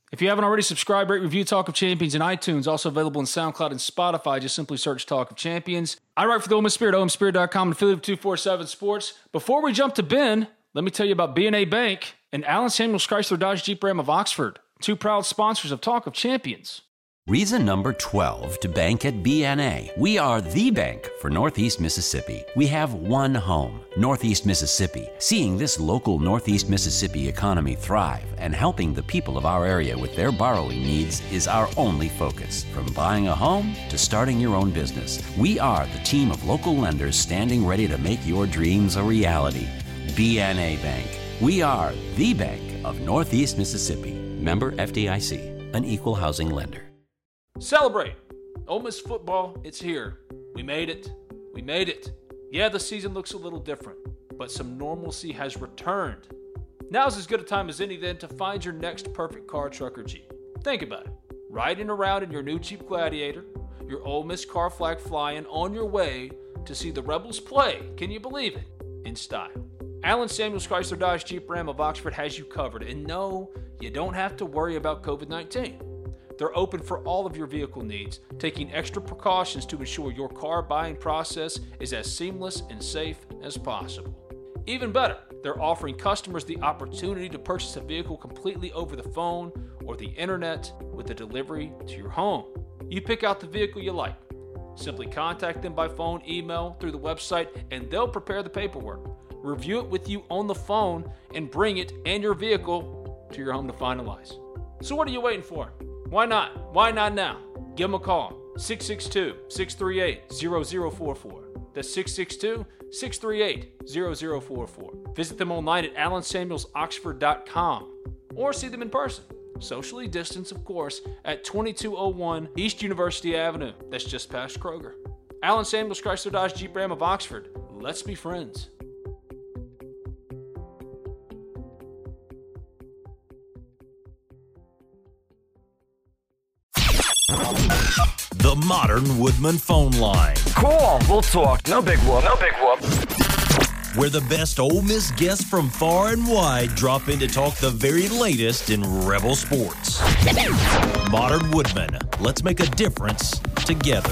If you haven't already subscribed, rate, review Talk of Champions in iTunes, also available in SoundCloud and Spotify. Just simply search Talk of Champions. I write for the Ole Miss Spirit, O M Spirit dot com, and affiliate of two forty-seven Sports. Before we jump to Ben, let me tell you about B and A Bank and Allen Samuels Chrysler Dodge Jeep Ram of Oxford, two proud sponsors of Talk of Champions. Reason number twelve to bank at B and A. We are the bank for Northeast Mississippi. We have one home, Northeast Mississippi. Seeing this local Northeast Mississippi economy thrive and helping the people of our area with their borrowing needs is our only focus. From buying a home to starting your own business, we are the team of local lenders standing ready to make your dreams a reality. B and A Bank. We are the bank of Northeast Mississippi. Member F D I C, an equal housing lender. Celebrate! Ole Miss football, it's here. We made it. We made it. Yeah, the season looks a little different, but some normalcy has returned. Now's as good a time as any then to find your next perfect car, truck, or Jeep. Think about it. Riding around in your new Jeep Gladiator, your Ole Miss car flag flying on your way to see the Rebels play, can you believe it, in style. Allen Samuels Chrysler Dodge Jeep Ram of Oxford has you covered, and no, you don't have to worry about covid nineteen. They're open for all of your vehicle needs, taking extra precautions to ensure your car buying process is as seamless and safe as possible. Even better, they're offering customers the opportunity to purchase a vehicle completely over the phone or the internet with a delivery to your home. You pick out the vehicle you like. Simply contact them by phone, email, through the website, and they'll prepare the paperwork, review it with you on the phone, and bring it and your vehicle to your home to finalize. So what are you waiting for? Why not? Why not now? Give them a call, six six two, six three eight, zero zero four four. That's six six two, six three eight, zero zero four four. Visit them online at allen samuels oxford dot com or see them in person, socially distanced, of course, at twenty-two oh one East University Avenue. That's just past Kroger. Allen Samuels Chrysler Dodge Jeep Ram of Oxford. Let's be friends. The Modern Woodman phone line. Cool, we'll talk. No big whoop. No big whoop. Where the best Ole Miss guests from far and wide drop in to talk the very latest in Rebel sports. Modern Woodman. Let's make a difference together.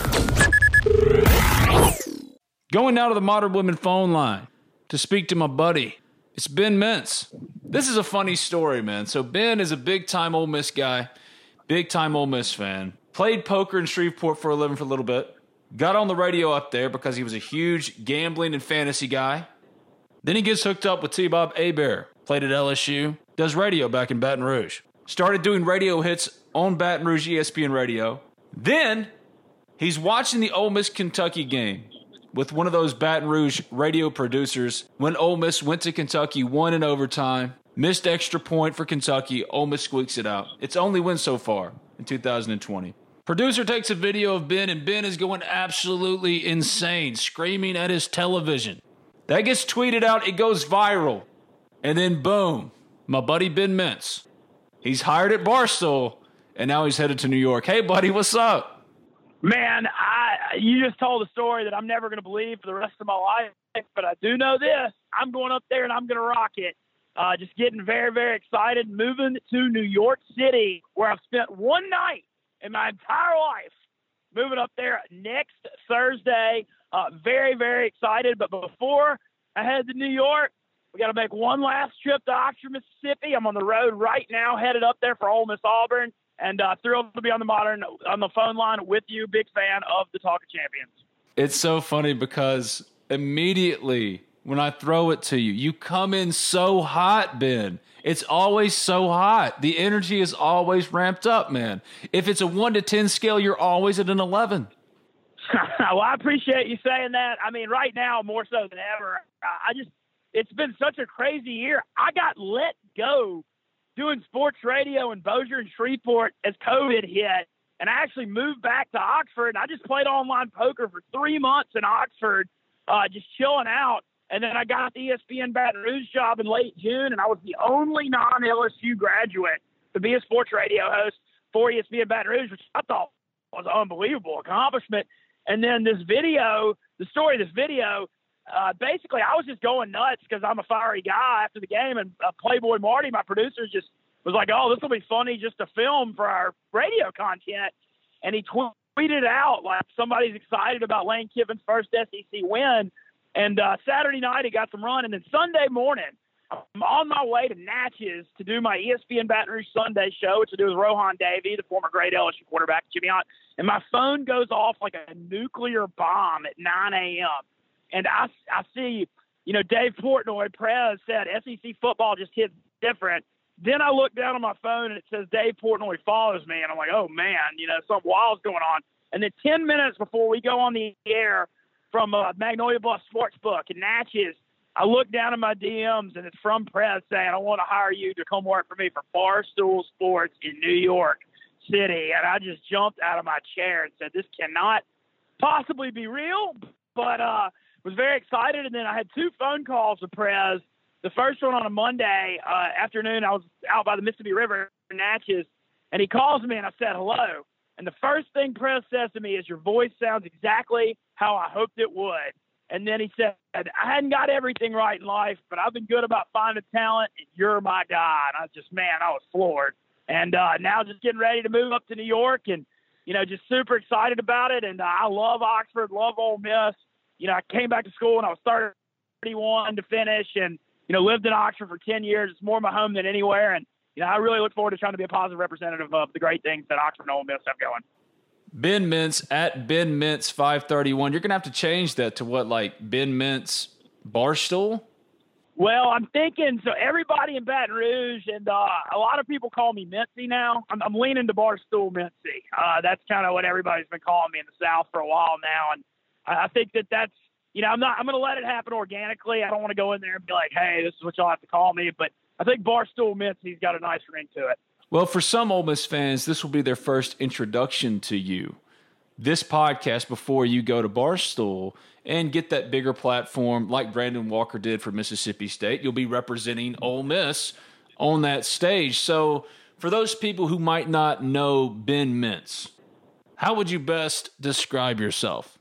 Going now to the Modern Woodman phone line to speak to my buddy. It's Ben Mintz. This is a funny story, man. So Ben is a big-time Ole Miss guy, big-time Ole Miss fan. Played poker in Shreveport for a living for a little bit. Got on the radio up there because he was a huge gambling and fantasy guy. Then he gets hooked up with T-Bob Hebert. Played at L S U. Does radio back in Baton Rouge. Started doing radio hits on Baton Rouge E S P N radio. Then he's watching the Ole Miss Kentucky game with one of those Baton Rouge radio producers when Ole Miss went to Kentucky, won in overtime, missed extra point for Kentucky. Ole Miss squeaks it out. It's only win so far in two thousand twenty. Producer takes a video of Ben, and Ben is going absolutely insane, screaming at his television. That gets tweeted out, it goes viral. And then boom, my buddy Ben Mintz. He's hired at Barstool, and now he's headed to New York. Hey, buddy, what's up? Man, I you just told a story that I'm never going to believe for the rest of my life, but I do know this. I'm going up there, and I'm going to rock it. Uh, just getting very, very excited, moving to New York City, where I've spent one night in my entire life, moving up there next Thursday. Uh, very, very excited. But before I head to New York, we got to make one last trip to Oxford, Mississippi. I'm on the road right now, headed up there for Ole Miss Auburn, and uh, thrilled to be on the modern on the phone line with you. Big fan of the Talk of Champions. It's so funny because immediately when I throw it to you, you come in so hot, Ben. It's always so hot. The energy is always ramped up, man. If it's a one to ten scale, you're always at an eleven. Well, I appreciate you saying that. I mean, right now, more so than ever, I just, it's been such a crazy year. I got let go doing sports radio in Bossier and Shreveport as COVID hit, and I actually moved back to Oxford. And I just played online poker for three months in Oxford, uh, just chilling out. And then I got the E S P N Baton Rouge job in late June, and I was the only non-L S U graduate to be a sports radio host for E S P N Baton Rouge, which I thought was an unbelievable accomplishment. And then this video, the story of this video, uh, basically I was just going nuts because I'm a fiery guy after the game, and uh, Playboy Marty, my producer, just was like, oh, this will be funny just to film for our radio content. And he tweeted out like somebody's excited about Lane Kiffin's first S E C win. And uh, Saturday night he got some run. And then Sunday morning, I'm on my way to Natchez to do my E S P N Baton Rouge Sunday show, which I do with Rohan Davey, the former great L S U quarterback, Jimmy Hunt. And my phone goes off like a nuclear bomb at nine a.m. And I, I see, you know, Dave Portnoy, Prez said S E C football just hits different. Then I look down on my phone and it says Dave Portnoy follows me. And I'm like, oh, man, you know, something wild's going on. And then ten minutes before we go on the air from uh, Magnolia Bluff Sportsbook in Natchez, I look down at my D Ms and it's from Prez saying, I want to hire you to come work for me for Barstool Sports in New York City. And I just jumped out of my chair and said, this cannot possibly be real, but uh, was very excited. And then I had two phone calls with Prez. The first one on a Monday uh, afternoon, I was out by the Mississippi River in Natchez, and he calls me and I said hello. And the first thing Prez says to me is, your voice sounds exactly how I hoped it would. And then he said, I hadn't got everything right in life, but I've been good about finding talent, and you're my guy. And I was just, man, I was floored. And uh, now just getting ready to move up to New York and, you know, just super excited about it. And uh, I love Oxford, love Ole Miss. You know, I came back to school when I was thirty-one to finish and, you know, lived in Oxford for ten years. It's more my home than anywhere. And, you know, I really look forward to trying to be a positive representative of the great things that Oxford and Ole Miss have going. Ben Mintz at Ben Mintz five thirty-one. You're going to have to change that to what, like Ben Mintz Barstool? Well, I'm thinking, so everybody in Baton Rouge, and uh, a lot of people call me Mintzy now. I'm, I'm leaning to Barstool Mintzy. Uh, that's kind of what everybody's been calling me in the South for a while now. And I, I think that that's, you know, I'm not, I'm going to let it happen organically. I don't want to go in there and be like, hey, this is what y'all have to call me. But I think Barstool Mintzy's got a nice ring to it. Well, for some Ole Miss fans, this will be their first introduction to you. This podcast before you go to Barstool and get that bigger platform like Brandon Walker did for Mississippi State. You'll be representing Ole Miss on that stage. So for those people who might not know Ben Mintz, how would you best describe yourself?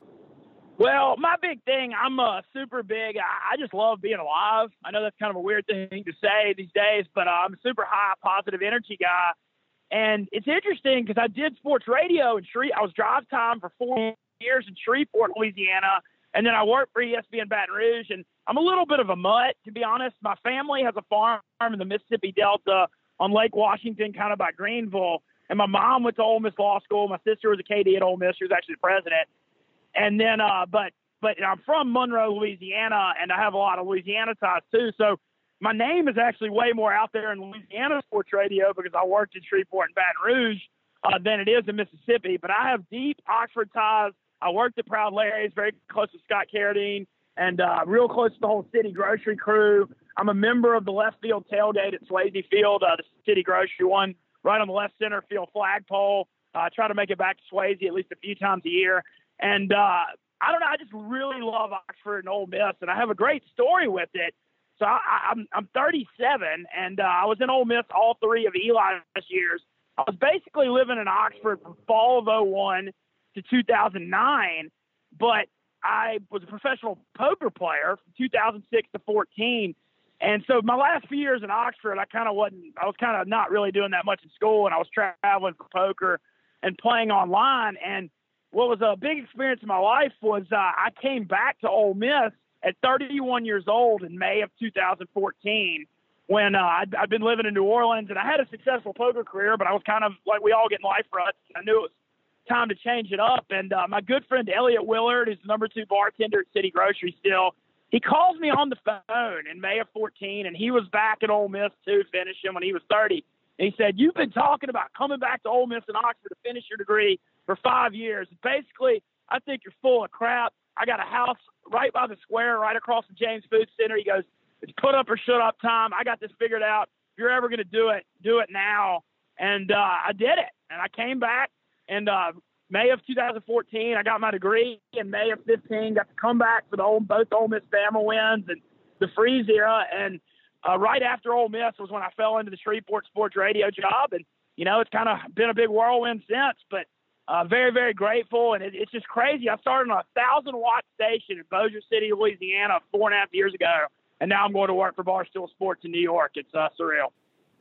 Well, my big thing, I'm uh, super big. I, I just love being alive. I know that's kind of a weird thing to say these days, but uh, I'm a super high positive energy guy. And it's interesting because I did sports radio in Shreve. I was drive time for four years in Shreveport, Louisiana. And then I worked for E S P N Baton Rouge. And I'm a little bit of a mutt, to be honest. My family has a farm in the Mississippi Delta on Lake Washington, kind of by Greenville. And my mom went to Ole Miss Law School. My sister was a K D at Ole Miss. She was actually the president. And then, uh, but, but I'm from Monroe, Louisiana, and I have a lot of Louisiana ties too. So my name is actually way more out there in Louisiana sports radio because I worked in Shreveport and Baton Rouge uh, than it is in Mississippi. But I have deep Oxford ties. I worked at Proud Larry's, very close to Scott Carradine, and uh, real close to the whole City Grocery crew. I'm a member of the left field tailgate at Swayze Field, uh, the City Grocery one, right on the left center field flagpole. I uh, try to make it back to Swayze at least a few times a year. And uh, I don't know, I just really love Oxford and Ole Miss, and I have a great story with it. So I, I'm I'm thirty-seven, and uh, I was in Ole Miss all three of Eli's years. I was basically living in Oxford from fall of oh one to two thousand nine, but I was a professional poker player from two thousand six to fourteen. And so my last few years in Oxford, I kind of wasn't, I was kind of not really doing that much in school, and I was traveling for poker and playing online. And what was a big experience in my life was uh, I came back to Ole Miss at thirty-one years old in May of two thousand fourteen when uh, I'd, I'd been living in New Orleans, and I had a successful poker career, but I was kind of like we all get in life ruts. I knew it was time to change it up. And uh, my good friend Elliot Willard, who's the number two bartender at City Grocery still, he calls me on the phone in May of fourteen, and he was back at Ole Miss too, finishing when he was thirty. And he said, you've been talking about coming back to Ole Miss and Oxford to finish your degree for five years. Basically, I think you're full of crap. I got a house right by the square, right across the James Food Center. He goes, it's put up or shut up time. I got this figured out. If you're ever going to do it, do it now. And uh, I did it. And I came back in uh, May of two thousand fourteen. I got my degree in May of fifteen. Got to come back for the old, both Ole Miss Bama wins and the Freeze era. And uh, right after Ole Miss was when I fell into the Shreveport sports radio job. And, you know, it's kind of been a big whirlwind since. But Uh, very, very grateful, and it, it's just crazy. I started on a thousand-watt station in Bossier City, Louisiana, four and a half years ago, and now I'm going to work for Barstool Sports in New York. It's uh, surreal.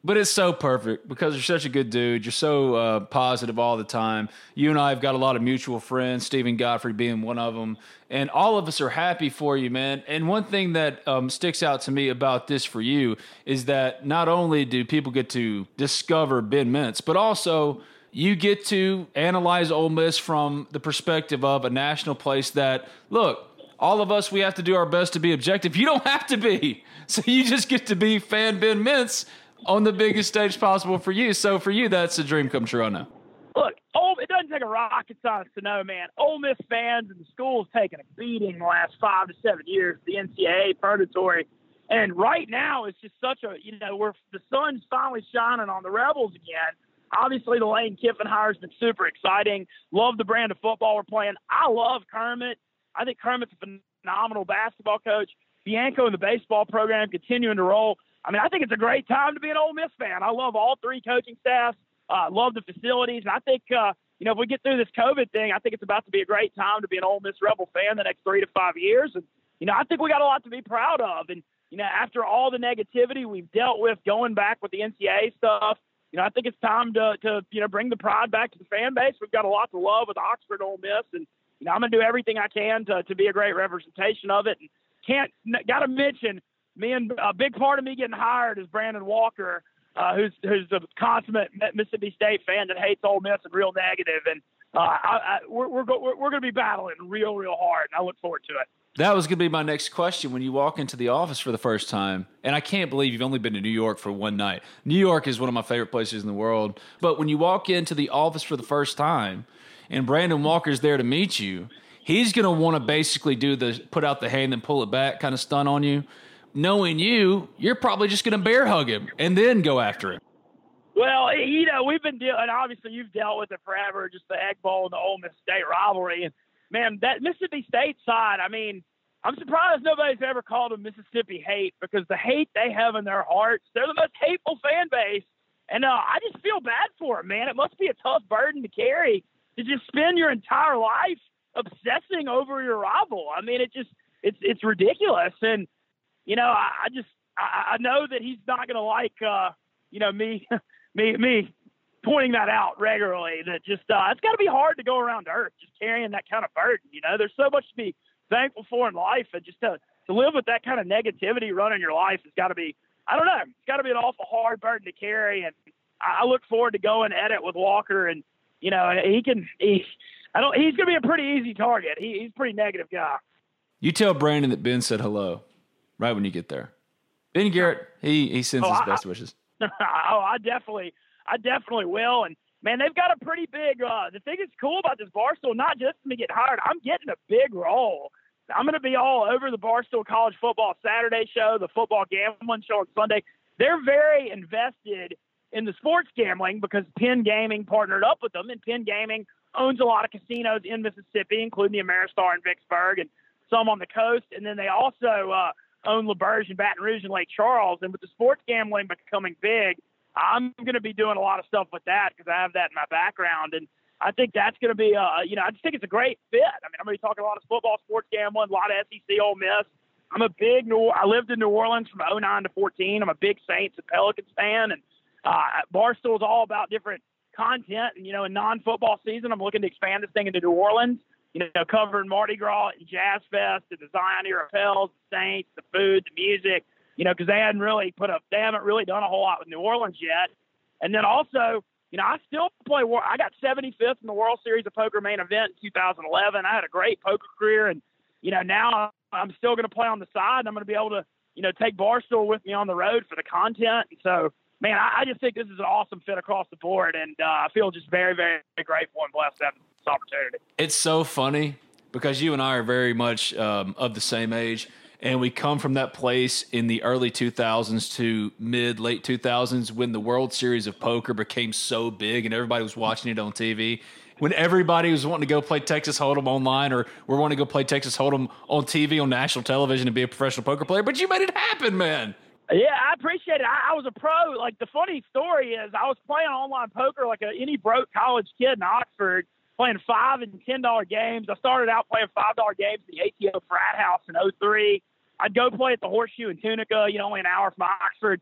But it's so perfect because you're such a good dude. You're so uh, positive all the time. You and I have got a lot of mutual friends, Stephen Godfrey being one of them. And all of us are happy for you, man. And one thing that um, sticks out to me about this for you is that not only do people get to discover Ben Mintz, but also you get to analyze Ole Miss from the perspective of a national place that, look, all of us, we have to do our best to be objective. You don't have to be. So you just get to be fan Ben Mintz on the biggest stage possible for you. So for you, that's a dream come true, I know. Look, Ole, it doesn't take a rocket science to know, man. Ole Miss fans and the school's taken a beating the last five to seven years, the N C double A purgatory. And right now, it's just such a, you know, where the sun's finally shining on the Rebels again. Obviously, the Lane Kiffin hire has been super exciting. Love the brand of football we're playing. I love Kermit. I think Kermit's a phenomenal basketball coach. Bianco and the baseball program continuing to roll. I mean, I think it's a great time to be an Ole Miss fan. I love all three coaching staffs. I uh, love the facilities. And I think, uh, you know, if we get through this COVID thing, I think it's about to be a great time to be an Ole Miss Rebel fan the next three to five years. And, you know, I think we got a lot to be proud of. And, you know, after all the negativity we've dealt with going back with the N C double A stuff, you know, I think it's time to, to, you know, bring the pride back to the fan base. We've got a lot to love with Oxford Ole Miss. And, you know, I'm going to do everything I can to, to be a great representation of it. And can't, got to mention, me and a big part of me getting hired is Brandon Walker, uh, who's who's a consummate Mississippi State fan that hates Ole Miss and real negative. And uh, I, I, we're we're, go, we're, we're going to be battling real, real hard, and I look forward to it. That was going to be my next question. When you walk into the office for the first time, and I can't believe you've only been to New York for one night. New York is one of my favorite places in the world. But when you walk into the office for the first time, and Brandon Walker's there to meet you, he's going to want to basically do the put out the hand and pull it back kind of stunt on you. Knowing you, you're probably just going to bear hug him and then go after him. Well, you know, we've been dealing, obviously you've dealt with it forever, just the Egg Bowl and the Ole Miss State rivalry. And, man, that Mississippi State side, I mean, I'm surprised nobody's ever called them Mississippi hate, because the hate they have in their hearts, they're the most hateful fan base. And uh, I just feel bad for them, man. It must be a tough burden to carry to just spend your entire life obsessing over your rival. I mean, it just, it's it's ridiculous. And, you know, I, I just, I, I know that he's not going to like, uh, you know, me, me, me pointing that out regularly, that just, uh, it's got to be hard to go around earth just carrying that kind of burden. You know, there's so much to be thankful for in life, and just to, to live with that kind of negativity running your life has got to be, I don't know, it's got to be an awful hard burden to carry. And I, I look forward to going at it with Walker, and, you know, he can, he, I don't, he's going to be a pretty easy target. He, he's a pretty negative guy. You tell Brandon that Ben said hello right when you get there. Ben Garrett, he he sends oh, his I, best wishes. oh, I definitely, I definitely will. And, man, they've got a pretty big, uh, the thing that's cool about this Barstool, not just me getting hired, I'm getting a big role. I'm going to be all over the Barstool College Football Saturday show, the football gambling show on Sunday. They're very invested in the sports gambling because Penn Gaming partnered up with them, and Penn Gaming owns a lot of casinos in Mississippi, including the Ameristar in Vicksburg and some on the coast. And then they also uh, own LaBerge and Baton Rouge and Lake Charles. And with the sports gambling becoming big, I'm going to be doing a lot of stuff with that because I have that in my background. And I think that's going to be, uh, you know, I just think it's a great fit. I mean, I'm going to be talking a lot of football, sports gambling, a lot of S E C, Ole Miss. I'm a big New I lived in New Orleans from oh nine to fourteen. I'm a big Saints and Pelicans fan. And uh, Barstool is all about different content. And, you know, in non-football season, I'm looking to expand this thing into New Orleans, you know, covering Mardi Gras and Jazz Fest and the Zion Era Pels, the Saints, the food, the music, you know, because they hadn't really put up, they haven't really done a whole lot with New Orleans yet. And then also, you know, I still play, I got seventy-fifth in the World Series of Poker main event in two thousand eleven. I had a great poker career. And, you know, now I'm still going to play on the side, and I'm going to be able to, you know, take Barstool with me on the road for the content. And so, man, I, I just think this is an awesome fit across the board. And uh, I feel just very, very grateful and blessed to have this opportunity. It's so funny because you and I are very much um, of the same age. And we come from that place in the early two thousands to mid, late two thousands when the World Series of Poker became so big and everybody was watching it on T V. When everybody was wanting to go play Texas Hold'em online, or we're wanting to go play Texas Hold'em on T V, on national television, and be a professional poker player. But you made it happen, man. Yeah, I appreciate it. I, I was a pro. Like, the funny story is I was playing online poker like a, any broke college kid in Oxford, playing five and ten dollar games. I started out playing five dollar games at the A T O frat house in oh three. I'd go play at the Horseshoe in Tunica, you know, only an hour from Oxford.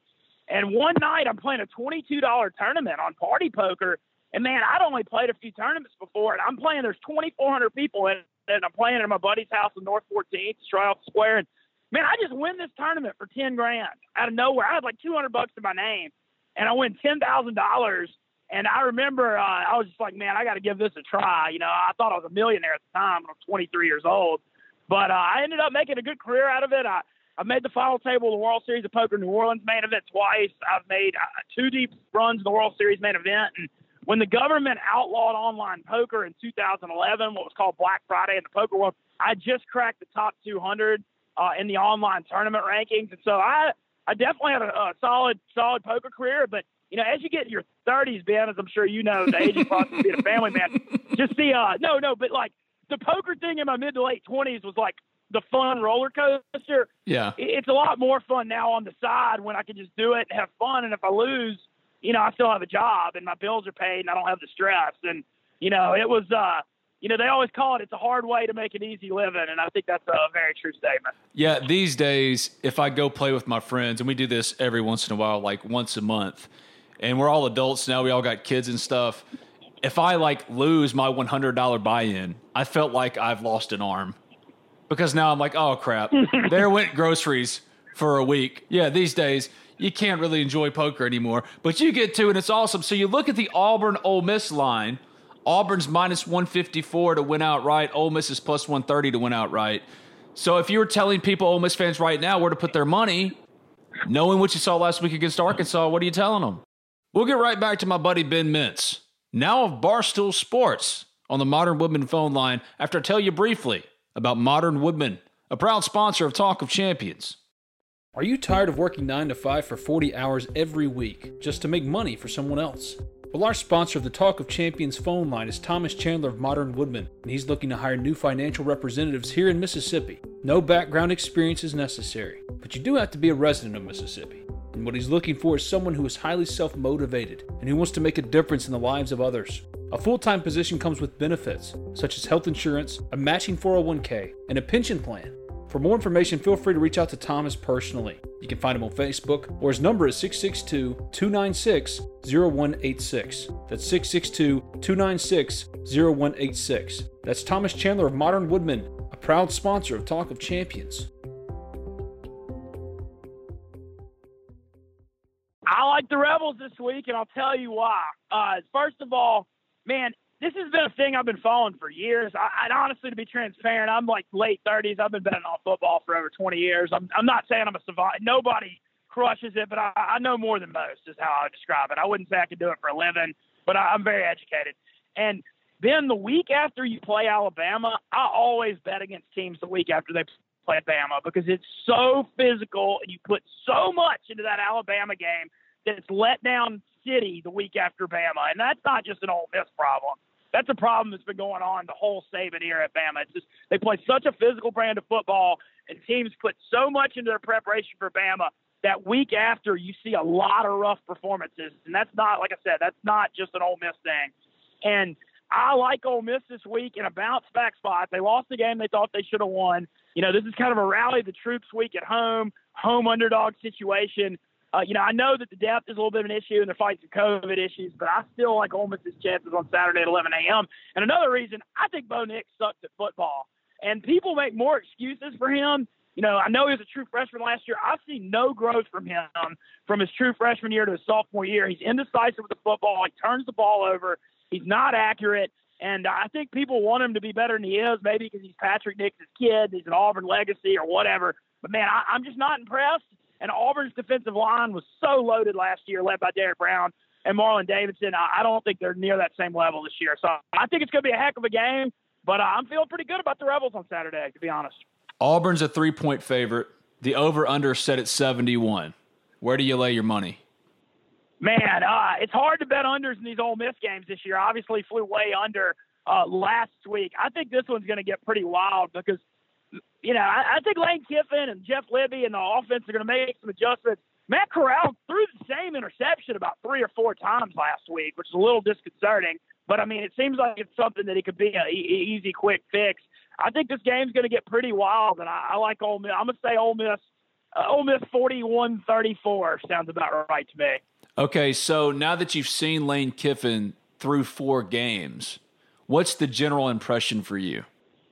And one night I'm playing a twenty-two dollars tournament on Party Poker. And, man, I'd only played a few tournaments before. And I'm playing, there's twenty-four hundred people in it. And I'm playing at my buddy's house in North fourteenth, right off the square. And, man, I just win this tournament for ten grand out of nowhere. I had like two hundred bucks to my name. And I win ten thousand dollars. And I remember uh, I was just like, man, I got to give this a try. You know, I thought I was a millionaire at the time. I was twenty-three years old. But uh, I ended up making a good career out of it. I, I made the final table of the World Series of Poker New Orleans main event twice. I've made uh, two deep runs in the World Series main event. And when the government outlawed online poker in two thousand eleven, what was called Black Friday in the poker world, I just cracked the top two hundred uh, in the online tournament rankings. And so I, I definitely had a, a solid, solid poker career. But, you know, as you get in your thirties, Ben, as I'm sure you know, the aging process of being a family man, just the, uh, no, no, but like the poker thing in my mid to late twenties was like the fun roller coaster. Yeah. It's a lot more fun now on the side when I can just do it and have fun. And if I lose, you know, I still have a job and my bills are paid and I don't have the stress. And, you know, it was, uh, you know, they always call it, it's a hard way to make an easy living. And I think that's a very true statement. Yeah. These days, if I go play with my friends, and we do this every once in a while, like once a month, and we're all adults now, we all got kids and stuff. If I like lose my one hundred dollars buy-in, I felt like I've lost an arm because now I'm like, oh crap, there went groceries for a week. Yeah. These days, you can't really enjoy poker anymore, but you get to, and it's awesome. So you look at the Auburn Ole Miss line. Auburn's minus one fifty-four to win outright. Ole Miss is plus one thirty to win outright. So if you were telling people, Ole Miss fans right now, where to put their money, knowing what you saw last week against Arkansas, what are you telling them? We'll get right back to my buddy Ben Mintz, now of Barstool Sports, on the Modern Woodmen phone line after I tell you briefly about Modern Woodmen, a proud sponsor of Talk of Champions. Are you tired of working nine to five for forty hours every week just to make money for someone else? Well, our sponsor of the Talk of Champions phone line is Thomas Chandler of Modern Woodmen, and he's looking to hire new financial representatives here in Mississippi. No background experience is necessary, but you do have to be a resident of Mississippi. And what he's looking for is someone who is highly self-motivated and who wants to make a difference in the lives of others. A full-time position comes with benefits, such as health insurance, a matching four oh one k, and a pension plan. For more information, feel free to reach out to Thomas personally. You can find him on Facebook, or his number is six six two, two nine six, zero one eight six. That's six six two, two nine six, zero one eight six. That's Thomas Chandler of Modern Woodmen, a proud sponsor of Talk of Champions. I like the Rebels this week, and I'll tell you why. Uh, first of all, man, this has been a thing I've been following for years. I, I'd honestly, to be transparent, I'm like late thirties. I've been betting on football for over twenty years. I'm, I'm not saying I'm a savant. Nobody crushes it, but I, I know more than most is how I would describe it. I wouldn't say I could do it for a living, but I, I'm very educated. And then the week after you play Alabama, I always bet against teams the week after they play Bama because it's so physical and you put so much into that Alabama game that it's let down city the week after Bama. And that's not just an Ole Miss problem. That's a problem that's been going on the whole Saban era at Bama. It's just they play such a physical brand of football, and teams put so much into their preparation for Bama that week after you see a lot of rough performances. And that's not, like I said, that's not just an Ole Miss thing. And I like Ole Miss this week in a bounce-back spot. They lost the game they thought they should have won. You know, this is kind of a rally the troops week at home, home underdog situation. Uh, you know, I know that the depth is a little bit of an issue and they're fighting some COVID issues, but I still like Ole Miss's chances on Saturday at eleven a.m. And another reason, I think Bo Nix sucks at football. And people make more excuses for him. You know, I know he was a true freshman last year. I've seen no growth from him from his true freshman year to his sophomore year. He's indecisive with the football. He turns the ball over. He's not accurate. And I think people want him to be better than he is, maybe because he's Patrick Nix's kid, he's an Auburn legacy or whatever. But, man, I, I'm just not impressed. And Auburn's defensive line was so loaded last year, led by Derrick Brown and Marlon Davidson. I, I don't think they're near that same level this year. So I think it's going to be a heck of a game. But uh, I'm feeling pretty good about the Rebels on Saturday, to be honest. Auburn's a three-point favorite. The over-under set at seventy-one. Where do you lay your money? Man, uh, it's hard to bet unders in these Ole Miss games this year. Obviously flew way under uh, last week. I think this one's going to get pretty wild because, you know, I, I think Lane Kiffin and Jeff Libby and the offense are going to make some adjustments. Matt Corral threw the same interception about three or four times last week, which is a little disconcerting. But, I mean, it seems like it's something that it could be an e- easy, quick fix. I think this game's going to get pretty wild, and I, I like Ole Miss. I'm going to say Ole Miss uh, Ole Miss forty-one thirty-four sounds about right to me. Okay, so now that you've seen Lane Kiffin through four games, what's the general impression for you?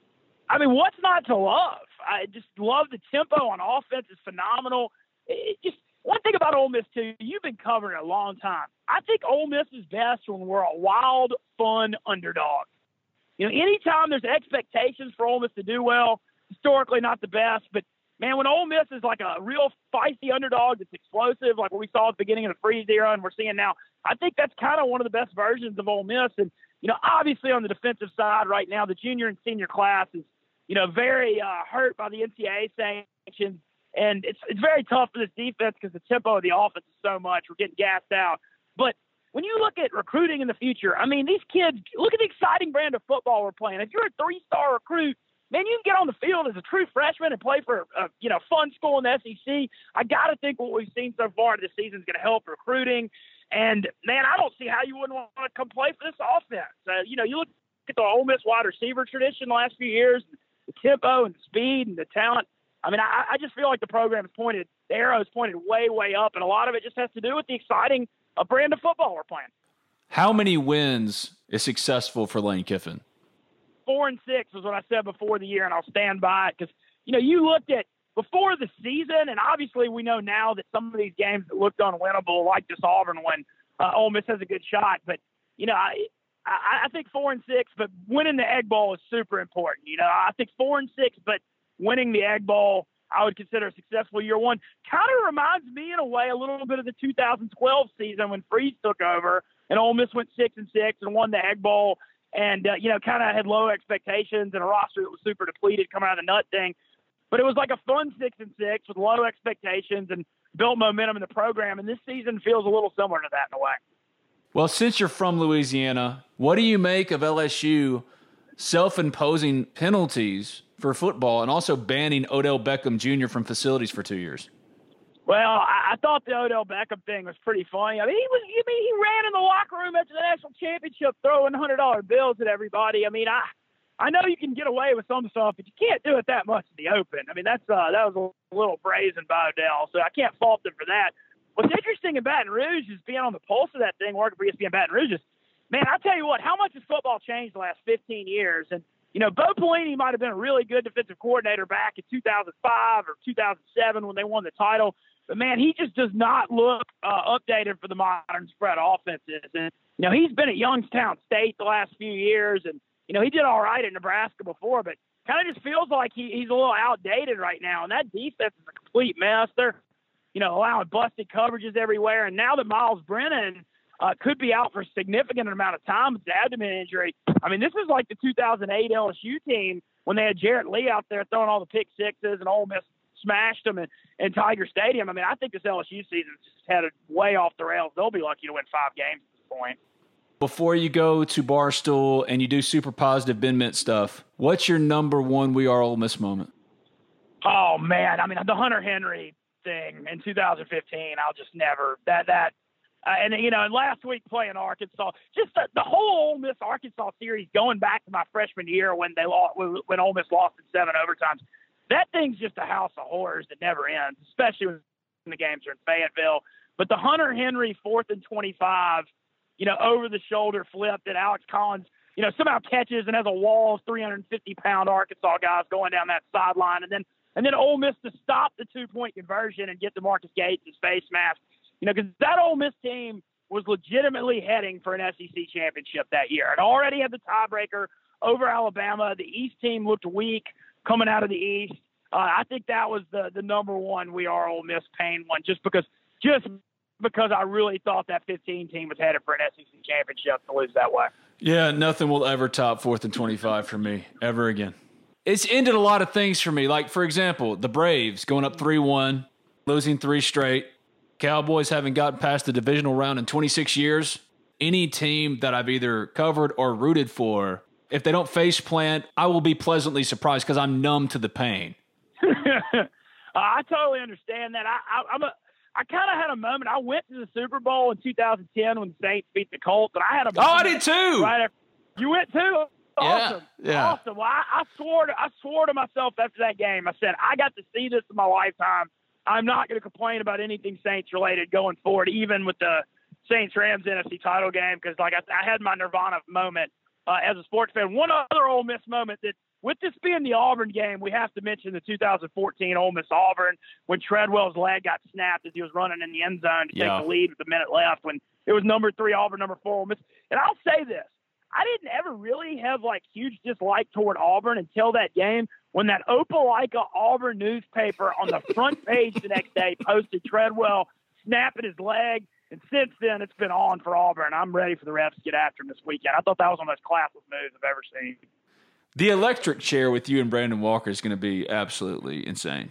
I mean, what's not to love? I just love the tempo on offense is phenomenal. It just one thing about Ole Miss, too, you've been covering it a long time. I think Ole Miss is best when we're a wild, fun underdog. You know, anytime there's expectations for Ole Miss to do well, historically not the best, but, man, when Ole Miss is like a real feisty underdog that's explosive, like what we saw at the beginning of the Freeze era and we're seeing now, I think that's kind of one of the best versions of Ole Miss. And, you know, obviously on the defensive side right now, the junior and senior class is, you know, very uh, hurt by the N C double A sanctions. And it's it's very tough for this defense because the tempo of the offense is so much. We're getting gassed out. But when you look at recruiting in the future, I mean, these kids, look at the exciting brand of football we're playing. If you're a three-star recruit, man, you can get on the field as a true freshman and play for a you know fun school in the S E C. I got to think what we've seen so far this season is going to help recruiting. And, man, I don't see how you wouldn't want to come play for this offense. Uh, you know, you look at the Ole Miss wide receiver tradition the last few years, the tempo and the speed and the talent. I mean, I, I just feel like the program is pointed, the arrow is pointed way, way up, and a lot of it just has to do with the exciting uh, brand of football we're playing. How many wins is successful for Lane Kiffin? Four and six was what I said before the year, and I'll stand by it because, you know, you looked at before the season, and obviously we know now that some of these games that looked unwinnable, like this Auburn one, uh, Ole Miss has a good shot. But, you know, I, I, I think four and six, but winning the Egg Bowl is super important. You know, I think four and six, but winning the Egg Bowl, I would consider a successful year one. Kind of reminds me in a way a little bit of the two thousand twelve season when Freeze took over and Ole Miss went six and six and won the Egg Bowl and, uh, you know, kind of had low expectations and a roster that was super depleted coming out of the nut thing. But it was like a fun six and six with low expectations and built momentum in the program. And this season feels a little similar to that in a way. Well, since you're from Louisiana, what do you make of L S U self-imposing penalties for football and also banning Odell Beckham Junior from facilities for two years? Well, I, I thought the Odell Beckham thing was pretty funny. I mean, he was. I mean, he ran in the locker room after the national championship, throwing hundred dollar bills at everybody. I mean, I, I know you can get away with some stuff, but you can't do it that much in the open. I mean, that's uh, that was a little brazen by Odell, so I can't fault him for that. What's interesting in Baton Rouge is being on the pulse of that thing, working for E S P N Baton Rouge. Is, man, I tell you what, how much has football changed the last fifteen years? And you know, Bo Pelini might have been a really good defensive coordinator back in two thousand five or two thousand seven when they won the title. But, man, he just does not look uh, updated for the modern spread offenses. And, you know, he's been at Youngstown State the last few years. And, you know, he did all right at Nebraska before, but kind of just feels like he, he's a little outdated right now. And that defense is a complete mess. They're, you know, allowing busted coverages everywhere. And now that Miles Brennan uh, could be out for a significant amount of time with the abdomen injury, I mean, this is like the two thousand eight L S U team when they had Jarrett Lee out there throwing all the pick sixes and Ole Miss smashed them in, in Tiger Stadium. I mean, I think this L S U season just headed way off the rails. They'll be lucky to win five games at this point. Before you go to Barstool and you do super positive Ben Mint stuff, what's your number one We Are Ole Miss moment? Oh, man. I mean, the Hunter Henry thing in two thousand fifteen, I'll just never – that that uh, – and, you know, and last week playing Arkansas, just the, the whole Ole Miss-Arkansas series going back to my freshman year when they lost, when Ole Miss lost in seven overtimes, that thing's just a house of horrors that never ends, especially when the games are in Fayetteville. But the Hunter Henry fourth and twenty-five, you know, over-the-shoulder flip that Alex Collins, you know, somehow catches and has a wall of three hundred fifty pound Arkansas guys going down that sideline. And then and then Ole Miss to stop the two-point conversion and get to Marcus Gates' face mask. You know, because that Ole Miss team was legitimately heading for an S E C championship that year. It already had the tiebreaker over Alabama. The East team looked weak coming out of the East. Uh, I think that was the the number one We Are Ole Miss pain one, just because just because I really thought that fifteen team was headed for an S E C championship to lose that way. Yeah, nothing will ever top fourth and twenty-five for me ever again. It's ended a lot of things for me. Like, for example, the Braves going up three one, losing three straight. Cowboys haven't gotten past the divisional round in twenty-six years. Any team that I've either covered or rooted for, if they don't face plant, I will be pleasantly surprised because I'm numb to the pain. uh, I totally understand that. I, I, I'm a, I kind of had a moment. I went to the Super Bowl in two thousand ten when the Saints beat the Colts, and I had a oh, I did too. Right after, you went too. Awesome, yeah, yeah. awesome. Well, I, I swore to I swore to myself after that game. I said I got to see this in my lifetime. I'm not going to complain about anything Saints related going forward, even with the Saints Rams N F C title game, because like I, I had my Nirvana moment uh, as a sports fan. One other Ole Miss moment that, with this being the Auburn game, we have to mention the two thousand fourteen Ole Miss Auburn when Treadwell's leg got snapped as he was running in the end zone to Yeah. take the lead with a minute left when it was number three Auburn, number four Ole Miss. And I'll say this. I didn't ever really have like huge dislike toward Auburn until that game when that Opelika Auburn newspaper on the front page the next day posted Treadwell snapping his leg. And since then, it's been on for Auburn. I'm ready for the refs to get after him this weekend. I thought that was one of those classless moves I've ever seen. The electric chair with you and Brandon Walker is going to be absolutely insane.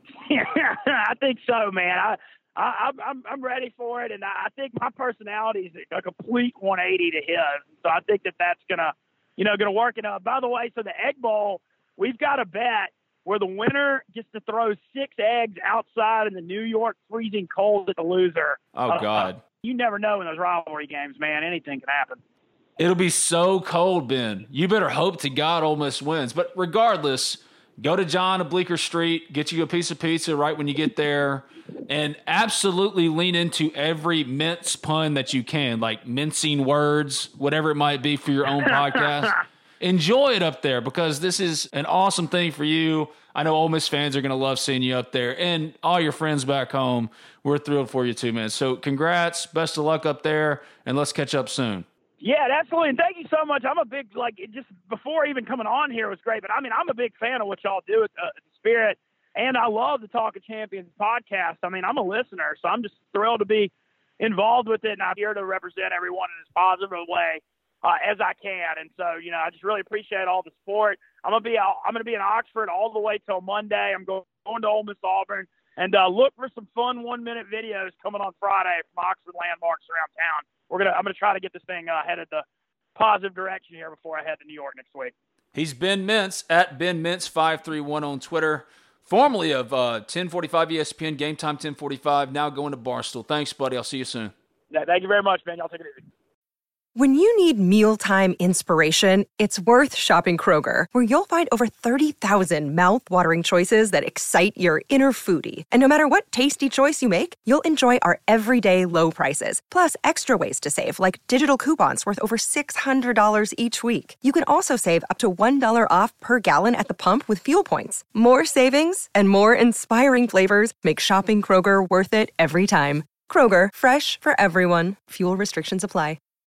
I think so, man. I, I, I'm I'm ready for it, and I think my personality is a complete one eighty to his. So I think that that's gonna, you know, gonna work it out. By the way, so the Egg Bowl, we've got a bet where the winner gets to throw six eggs outside in the New York freezing cold at the loser. Oh Uh, God, you never know in those rivalry games, man. Anything can happen. it'll be so cold, Ben. You better hope to God Ole Miss wins. But regardless, go to John at Bleecker Street, get you a piece of pizza right when you get there, and absolutely lean into every mince pun that you can, like mincing words, whatever it might be for your own podcast. Enjoy it up there because this is an awesome thing for you. I know Ole Miss fans are going to love seeing you up there, and all your friends back home. We're thrilled for you too, man. So congrats, best of luck up there, and let's catch up soon. Yeah, absolutely. And thank you so much. I'm a big, like, just before even coming on here was great. But, I mean, I'm a big fan of what y'all do at uh, the Spirit. And I love the Talk of Champions podcast. I mean, I'm a listener, so I'm just thrilled to be involved with it. And I'm here to represent everyone in as positive a way uh, as I can. And so, you know, I just really appreciate all the support. I'm going to be I'm going to be in Oxford all the way till Monday. I'm going, going to Ole Miss Auburn. And uh, look for some fun one-minute videos coming on Friday from Oxford landmarks around town. We're gonna. I'm gonna try to get this thing uh, headed the positive direction here before I head to New York next week. He's Ben Mintz at Ben Mintz five three one on Twitter, formerly of uh, ten forty-five E S P N, Game Time ten forty-five, now going to Barstool. Thanks, buddy. I'll see you soon. Yeah, thank you very much, man. Y'all take it easy. When you need mealtime inspiration, it's worth shopping Kroger, where you'll find over thirty thousand mouth-watering choices that excite your inner foodie. And no matter what tasty choice you make, you'll enjoy our everyday low prices, plus extra ways to save, like digital coupons worth over six hundred dollars each week. You can also save up to one dollar off per gallon at the pump with fuel points. More savings and more inspiring flavors make shopping Kroger worth it every time. Kroger, fresh for everyone. Fuel restrictions apply.